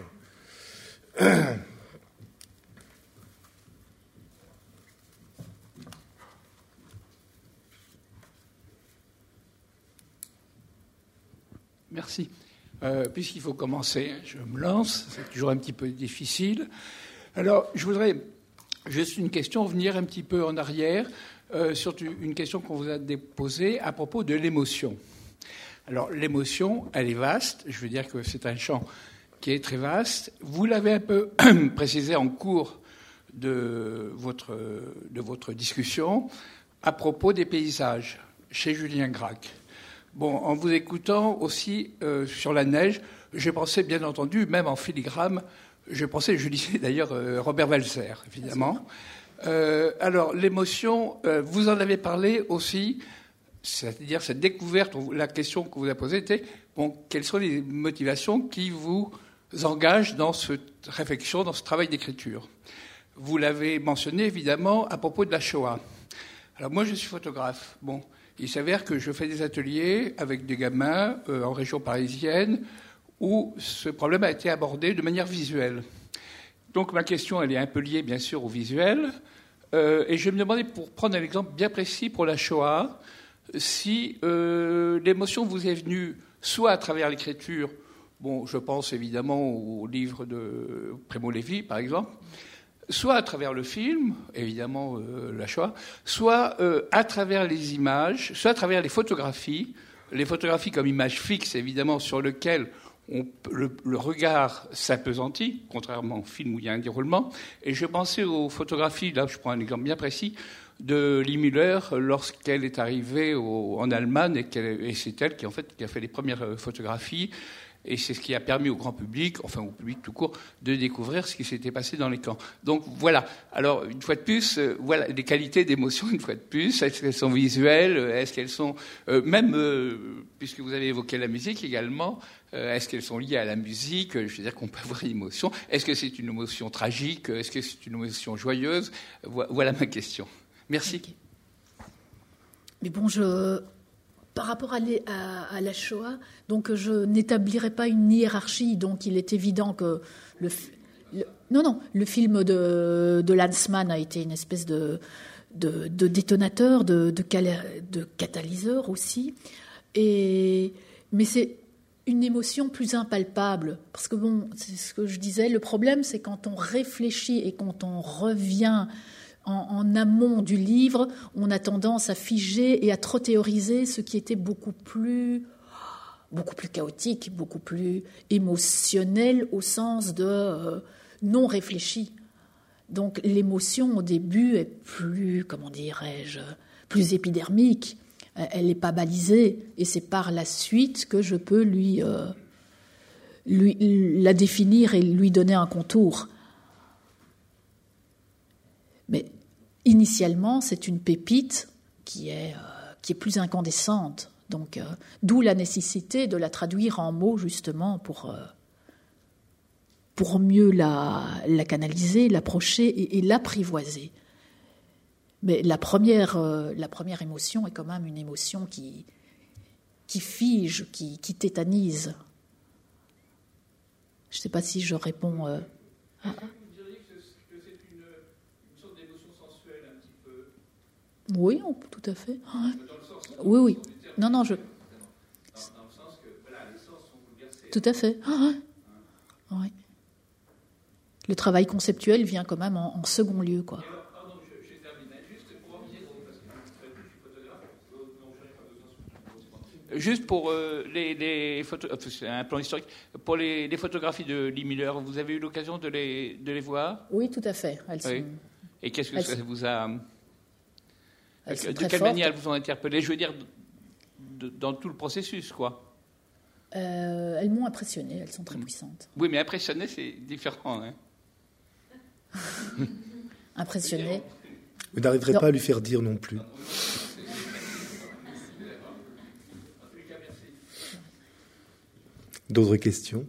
Merci. Euh, puisqu'il faut commencer, je me lance. C'est toujours un petit peu difficile. Alors, je voudrais... Juste une question, revenir un petit peu en arrière euh, sur une question qu'on vous a déposée à propos de l'émotion. Alors, l'émotion, elle est vaste. Je veux dire que c'est un champ qui est très vaste. Vous l'avez un peu précisé en cours de votre, de votre discussion à propos des paysages chez Julien Gracq. Bon, en vous écoutant aussi euh, sur la neige, j'ai pensé, bien entendu, même en filigrane, je pensais, je lisais d'ailleurs euh, Robert Walser, évidemment. Euh, alors, l'émotion, euh, vous en avez parlé aussi, c'est-à-dire cette découverte, la question que vous avez posée était, bon, quelles sont les motivations qui vous engagent dans cette réflexion, dans ce travail d'écriture ? Vous l'avez mentionné, évidemment, à propos de la Shoah. Alors, moi, je suis photographe. Bon, il s'avère que je fais des ateliers avec des gamins euh, en région parisienne, où ce problème a été abordé de manière visuelle. Donc ma question, elle est un peu liée, bien sûr, au visuel. Euh, et je vais me demander, pour prendre un exemple bien précis pour la Shoah, si euh, l'émotion vous est venue soit à travers l'écriture, bon, je pense évidemment au livre de Primo Levi, par exemple, soit à travers le film, évidemment euh, la Shoah, soit euh, à travers les images, soit à travers les photographies, les photographies comme images fixes, évidemment, sur lesquelles On, le, le regard s'appesantit, contrairement au film où il y a un déroulement. Et je pensais aux photographies, là je prends un exemple bien précis, de Lie Müller lorsqu'elle est arrivée au, en Allemagne, et, et c'est elle qui, en fait, qui a fait les premières photographies. Et c'est ce qui a permis au grand public, enfin au public tout court, de découvrir ce qui s'était passé dans les camps. Donc voilà. Alors, une fois de plus, euh, voilà des qualités d'émotion, une fois de plus. Est-ce qu'elles sont visuelles? Est-ce qu'elles sont... Euh, même, euh, puisque vous avez évoqué la musique également, euh, est-ce qu'elles sont liées à la musique? Je veux dire qu'on peut avoir une émotion. Est-ce que c'est une émotion tragique? Est-ce que c'est une émotion joyeuse? Voilà ma question. Merci. Okay. Mais bon, je... Par rapport à, les, à, à la Shoah, donc je n'établirai pas une hiérarchie. Donc il est évident que le, le non non le film de, de Lanzmann a été une espèce de de, de détonateur, de, de, de catalyseur aussi. Et mais c'est une émotion plus impalpable parce que bon, c'est ce que je disais. Le problème, c'est quand on réfléchit et quand on revient En, en amont du livre, on a tendance à figer et à trop théoriser ce qui était beaucoup plus, beaucoup plus chaotique, beaucoup plus émotionnel au sens de euh, non réfléchi. Donc l'émotion au début est plus, comment dirais-je, plus épidermique. Elle n'est pas balisée et c'est par la suite que je peux lui, euh, lui la définir et lui donner un contour. Mais initialement, c'est une pépite qui est, euh, qui est plus incandescente. Donc, euh, d'où la nécessité de la traduire en mots, justement, pour, euh, pour mieux la, la canaliser, l'approcher et, et l'apprivoiser. Mais la première, euh, la première émotion est quand même une émotion qui, qui fige, qui, qui tétanise. Je ne sais pas si je réponds... Euh, à... Oui, on, tout à fait. Ah, ouais. Oui, oui. Non, non, je... Tout à fait. Ah, ouais. Ouais. Le travail conceptuel vient quand même en, en second lieu, quoi. Juste pour euh, les, les photos, enfin, c'est un plan historique, pour les, les photographies de Lee Miller, vous avez eu l'occasion de les, de les voir? Oui, tout à fait. Elles oui. sont... Et qu'est-ce que elles ça sont... vous a... Elles de quelle fortes. manière elles vous ont interpellé? Je veux dire, de, dans tout le processus, quoi. Euh, elles m'ont impressionné, elles sont très puissantes. Oui, mais impressionné, c'est différent. Hein. Impressionné. Vous n'arriverez non. pas à lui faire dire non plus. D'autres questions?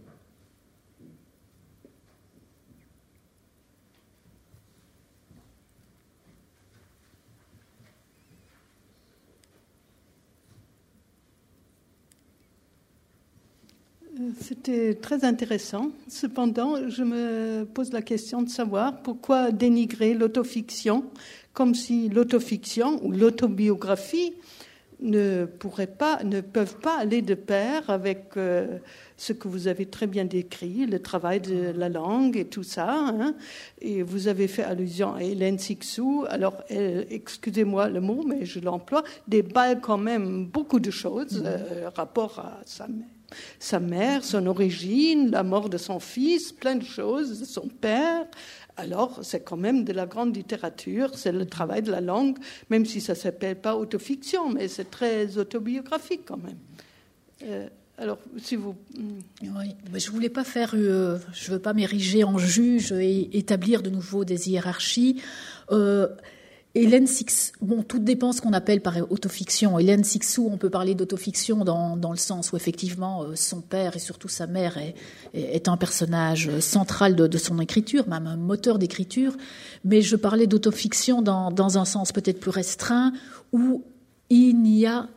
C'était très intéressant. Cependant, je me pose la question de savoir pourquoi dénigrer l'autofiction, comme si l'autofiction ou l'autobiographie ne pourraient pas, ne peuvent pas aller de pair avec euh, ce que vous avez très bien décrit, le travail de la langue et tout ça. Hein. Et vous avez fait allusion à Hélène Cixous. Alors, elle, excusez-moi le mot, mais je l'emploie, déballe quand même beaucoup de choses, euh, rapport à sa mère. Sa mère, son origine, la mort de son fils, plein de choses, son père. Alors, c'est quand même de la grande littérature, c'est le travail de la langue, même si ça ne s'appelle pas autofiction, mais c'est très autobiographique quand même. Euh, alors, si vous... Oui, mais je ne voulais pas faire... Euh, je ne veux pas m'ériger en juge et établir de nouveau des hiérarchies. Euh, Hélène Cixous, bon, tout dépend ce qu'on appelle par autofiction. Hélène Cixous, on peut parler d'autofiction dans, dans le sens où effectivement euh, son père et surtout sa mère est, est un personnage central de, de son écriture, même un moteur d'écriture. Mais je parlais d'autofiction dans, dans un sens peut-être plus restreint où il n'y a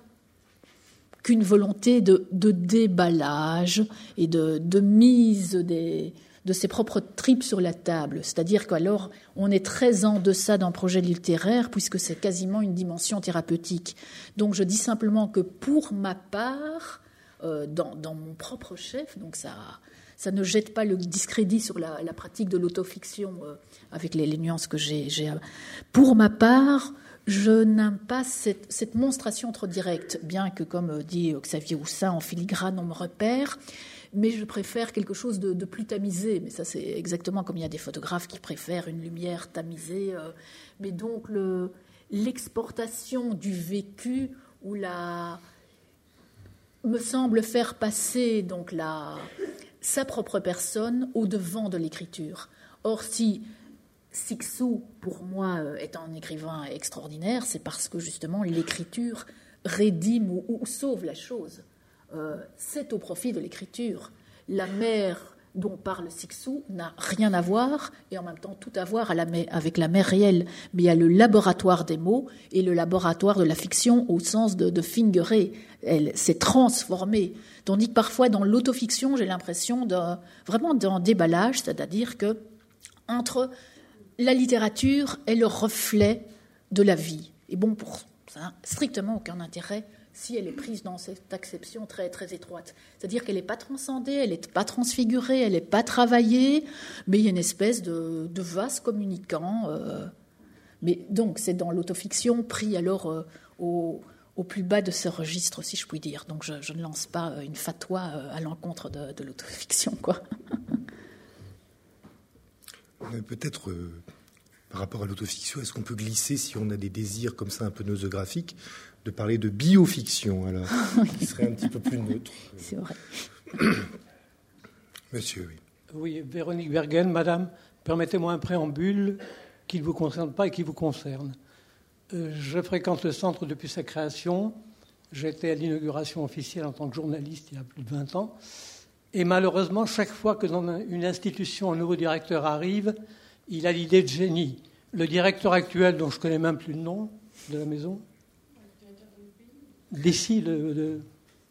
qu'une volonté de, de déballage et de, de mise des... de ses propres tripes sur la table. C'est-à-dire qu'alors, on est très en deçà d'un projet littéraire puisque c'est quasiment une dimension thérapeutique. Donc, je dis simplement que pour ma part, euh, dans, dans mon propre chef, donc ça, ça ne jette pas le discrédit sur la, la pratique de l'autofiction euh, avec les, les nuances que j'ai, j'ai. Pour ma part, je n'aime pas cette, cette monstration trop directe, bien que, comme dit Xavier Houssin, en filigrane, on me repère. Mais je préfère quelque chose de, de plus tamisé. Mais ça, c'est exactement comme il y a des photographes qui préfèrent une lumière tamisée. Euh, mais donc, le, l'exportation du vécu ou la, me semble faire passer donc la, sa propre personne au devant de l'écriture. Or, si Cixous, pour moi, est un écrivain extraordinaire, c'est parce que justement l'écriture rédime ou, ou sauve la chose. Euh, c'est au profit de l'écriture. La mer dont parle Cixous n'a rien à voir, et en même temps tout à voir à la mer, avec la mer réelle. Mais il y a le laboratoire des mots et le laboratoire de la fiction au sens de, de Fingeret. Elle s'est transformée. Tandis que parfois dans l'autofiction, j'ai l'impression de, vraiment d'un déballage, c'est-à-dire que entre la littérature et le reflet de la vie. Et bon, pour ça n'a strictement aucun intérêt si elle est prise dans cette acception très, très étroite. C'est-à-dire qu'elle n'est pas transcendée, elle n'est pas transfigurée, elle n'est pas travaillée, mais il y a une espèce de, de vase communicant. Euh, mais donc, c'est dans l'autofiction pris alors euh, au, au plus bas de ce registre, si je puis dire. Donc, je, je ne lance pas une fatwa à l'encontre de, de l'autofiction, quoi. Mais peut-être, euh, par rapport à l'autofiction, est-ce qu'on peut glisser, si on a des désirs comme ça un peu nosographiques, de parler de biofiction, alors, qui serait un petit peu plus neutre. C'est vrai. Monsieur, oui. Oui, Véronique Bergen, madame, permettez-moi un préambule qui ne vous concerne pas et qui vous concerne. Euh, je fréquente le centre depuis sa création. J'étais à l'inauguration officielle en tant que journaliste il y a plus de vingt ans. Et malheureusement, chaque fois que dans une institution un nouveau directeur arrive, il a l'idée de génie. Le directeur actuel, dont je ne connais même plus le nom de la maison, d'ici, le, le...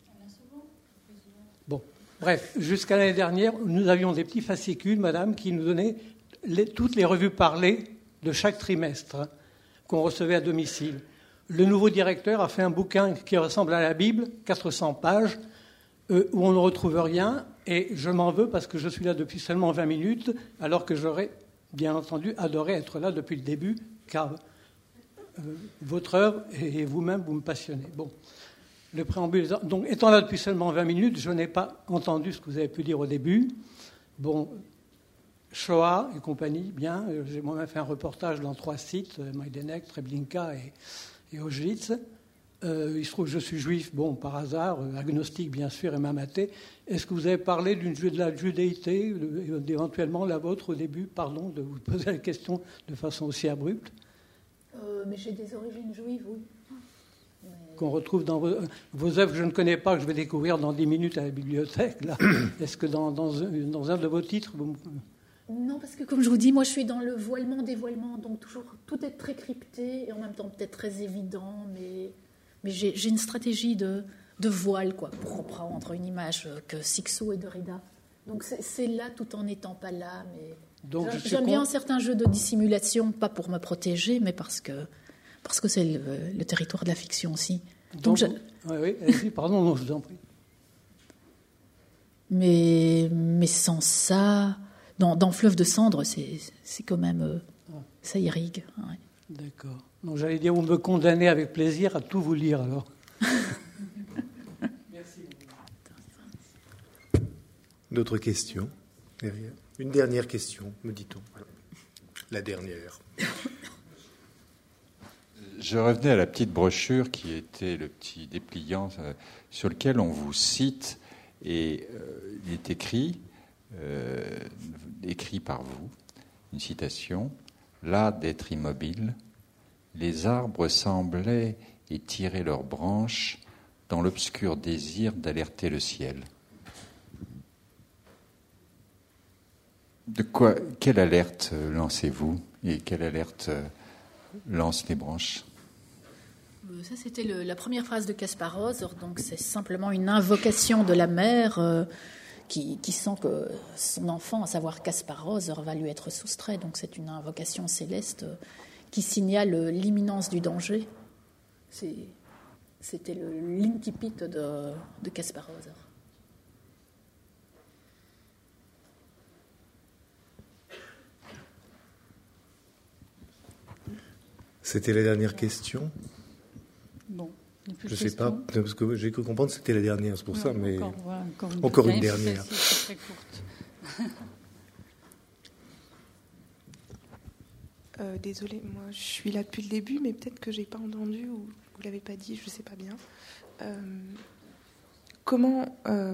Bon, bref, jusqu'à l'année dernière, nous avions des petits fascicules, madame, qui nous donnaient les, toutes les revues parlées de chaque trimestre, hein, qu'on recevait à domicile. Le nouveau directeur a fait un bouquin qui ressemble à la Bible, quatre cents pages, euh, où on ne retrouve rien, et je m'en veux parce que je suis là depuis seulement vingt minutes, alors que j'aurais, bien entendu, adoré être là depuis le début, car euh, votre œuvre et vous-même, vous me passionnez. Bon, le préambule, donc, étant là depuis seulement vingt minutes, je n'ai pas entendu ce que vous avez pu dire au début. Bon, Shoah et compagnie, bien, j'ai moi-même fait un reportage dans trois sites, Majdanek, Treblinka et, et Auschwitz. Euh, il se trouve que je suis juif, bon, par hasard, agnostique bien sûr, et même athée. Est-ce que vous avez parlé d'une, de la judéité, éventuellement la vôtre au début? Pardon de vous poser la question de façon aussi abrupte. Euh, mais j'ai des origines juives, oui. Mais... Qu'on retrouve dans vos, vos œuvres, je ne connais pas, que je vais découvrir dans dix minutes à la bibliothèque. Là. Est-ce que dans, dans, dans un de vos titres, vous... Non, parce que comme je vous dis, moi je suis dans le voilement-dévoilement, donc toujours tout est très crypté et en même temps peut-être très évident, mais, mais j'ai, j'ai une stratégie de, de voile, quoi, pour reprendre une image que Cixous et Derrida. Donc c'est, c'est là tout en n'étant pas là, mais donc, j'aime, je j'aime con... bien un certain jeu de dissimulation, pas pour me protéger, mais parce que, parce que c'est le, le territoire de la fiction aussi. Donc, donc je... oui, oui, allez-y, pardon, non, je vous en prie. Mais, mais sans ça... Dans, dans Fleuve de cendres, c'est, c'est quand même... Euh, ah. Ça irrigue. Ouais. D'accord. Donc j'allais dire, vous me condamnez avec plaisir à tout vous lire, alors. Merci. D'autres questions derrière? Une dernière question, me dit-on. La dernière. Je revenais à la petite brochure qui était le petit dépliant euh, sur lequel on vous cite, et euh, il est écrit... Euh, écrit par vous, une citation, « Là d'être immobile, les arbres semblaient étirer leurs branches dans l'obscur désir d'alerter le ciel. » De quoi, quelle alerte lancez-vous et quelle alerte lancent les branches? Ça, c'était le, la première phrase de Kasparov, donc c'est simplement une invocation de la mer euh, Qui, qui sent que son enfant, à savoir Kasparov, va lui être soustrait. Donc c'est une invocation céleste qui signale l'imminence du danger. C'est, c'était le, l'incipit de, de Kasparov. C'était la dernière question? Bon. Je ne sais pas, parce que j'ai cru comprendre que c'était la dernière, c'est pour non, ça, mais encore, voilà, encore une, encore une dernière. C'est très courte. euh, désolée, moi je suis là depuis le début, mais peut-être que j'ai pas entendu ou vous l'avez pas dit, je sais pas bien. Euh, comment... Euh,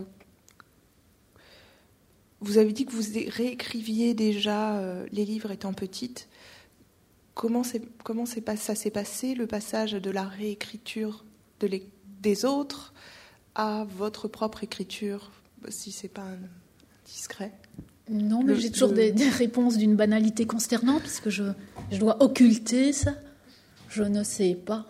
vous avez dit que vous réécriviez déjà euh, les livres étant petite. Comment, c'est, comment c'est pas, ça s'est passé, le passage de la réécriture de les, des autres à votre propre écriture, si c'est pas indiscret? Non, mais le, j'ai toujours le... des, des réponses d'une banalité consternante, puisque je, je dois occulter ça. Je ne sais pas.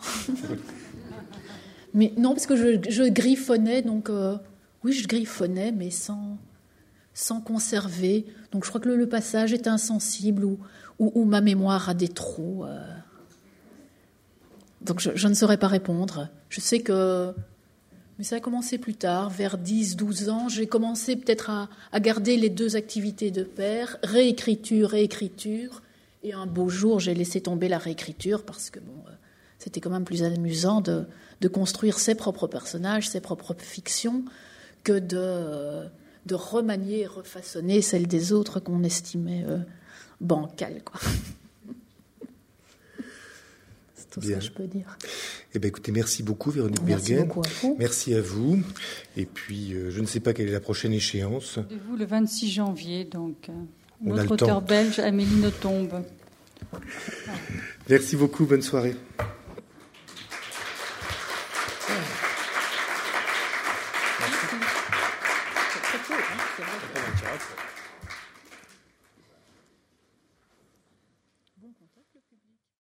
Mais non, parce que je, je griffonnais, donc euh, oui, je griffonnais, mais sans, sans conserver. Donc je crois que le, le passage est insensible ou, ou, ou ma mémoire a des trous. Euh... Donc je, je ne saurais pas répondre. Je sais que... Mais ça a commencé plus tard, vers dix douze ans. J'ai commencé peut-être à, à garder les deux activités de pair, réécriture, réécriture. Et un beau jour, j'ai laissé tomber la réécriture parce que bon, euh, c'était quand même plus amusant de, de construire ses propres personnages, ses propres fictions, que de, euh, de remanier et refaçonner celles des autres qu'on estimait euh, bancales, quoi. C'est tout Bien. Ce que je peux dire. Eh bien, écoutez, merci beaucoup, Véronique merci Bergen. Beaucoup à vous. Merci à vous. Et puis, euh, je ne sais pas quelle est la prochaine échéance. Et vous, le vingt-six janvier, donc. Euh, notre auteur belge, Amélie Nothomb. Merci beaucoup, bonne soirée.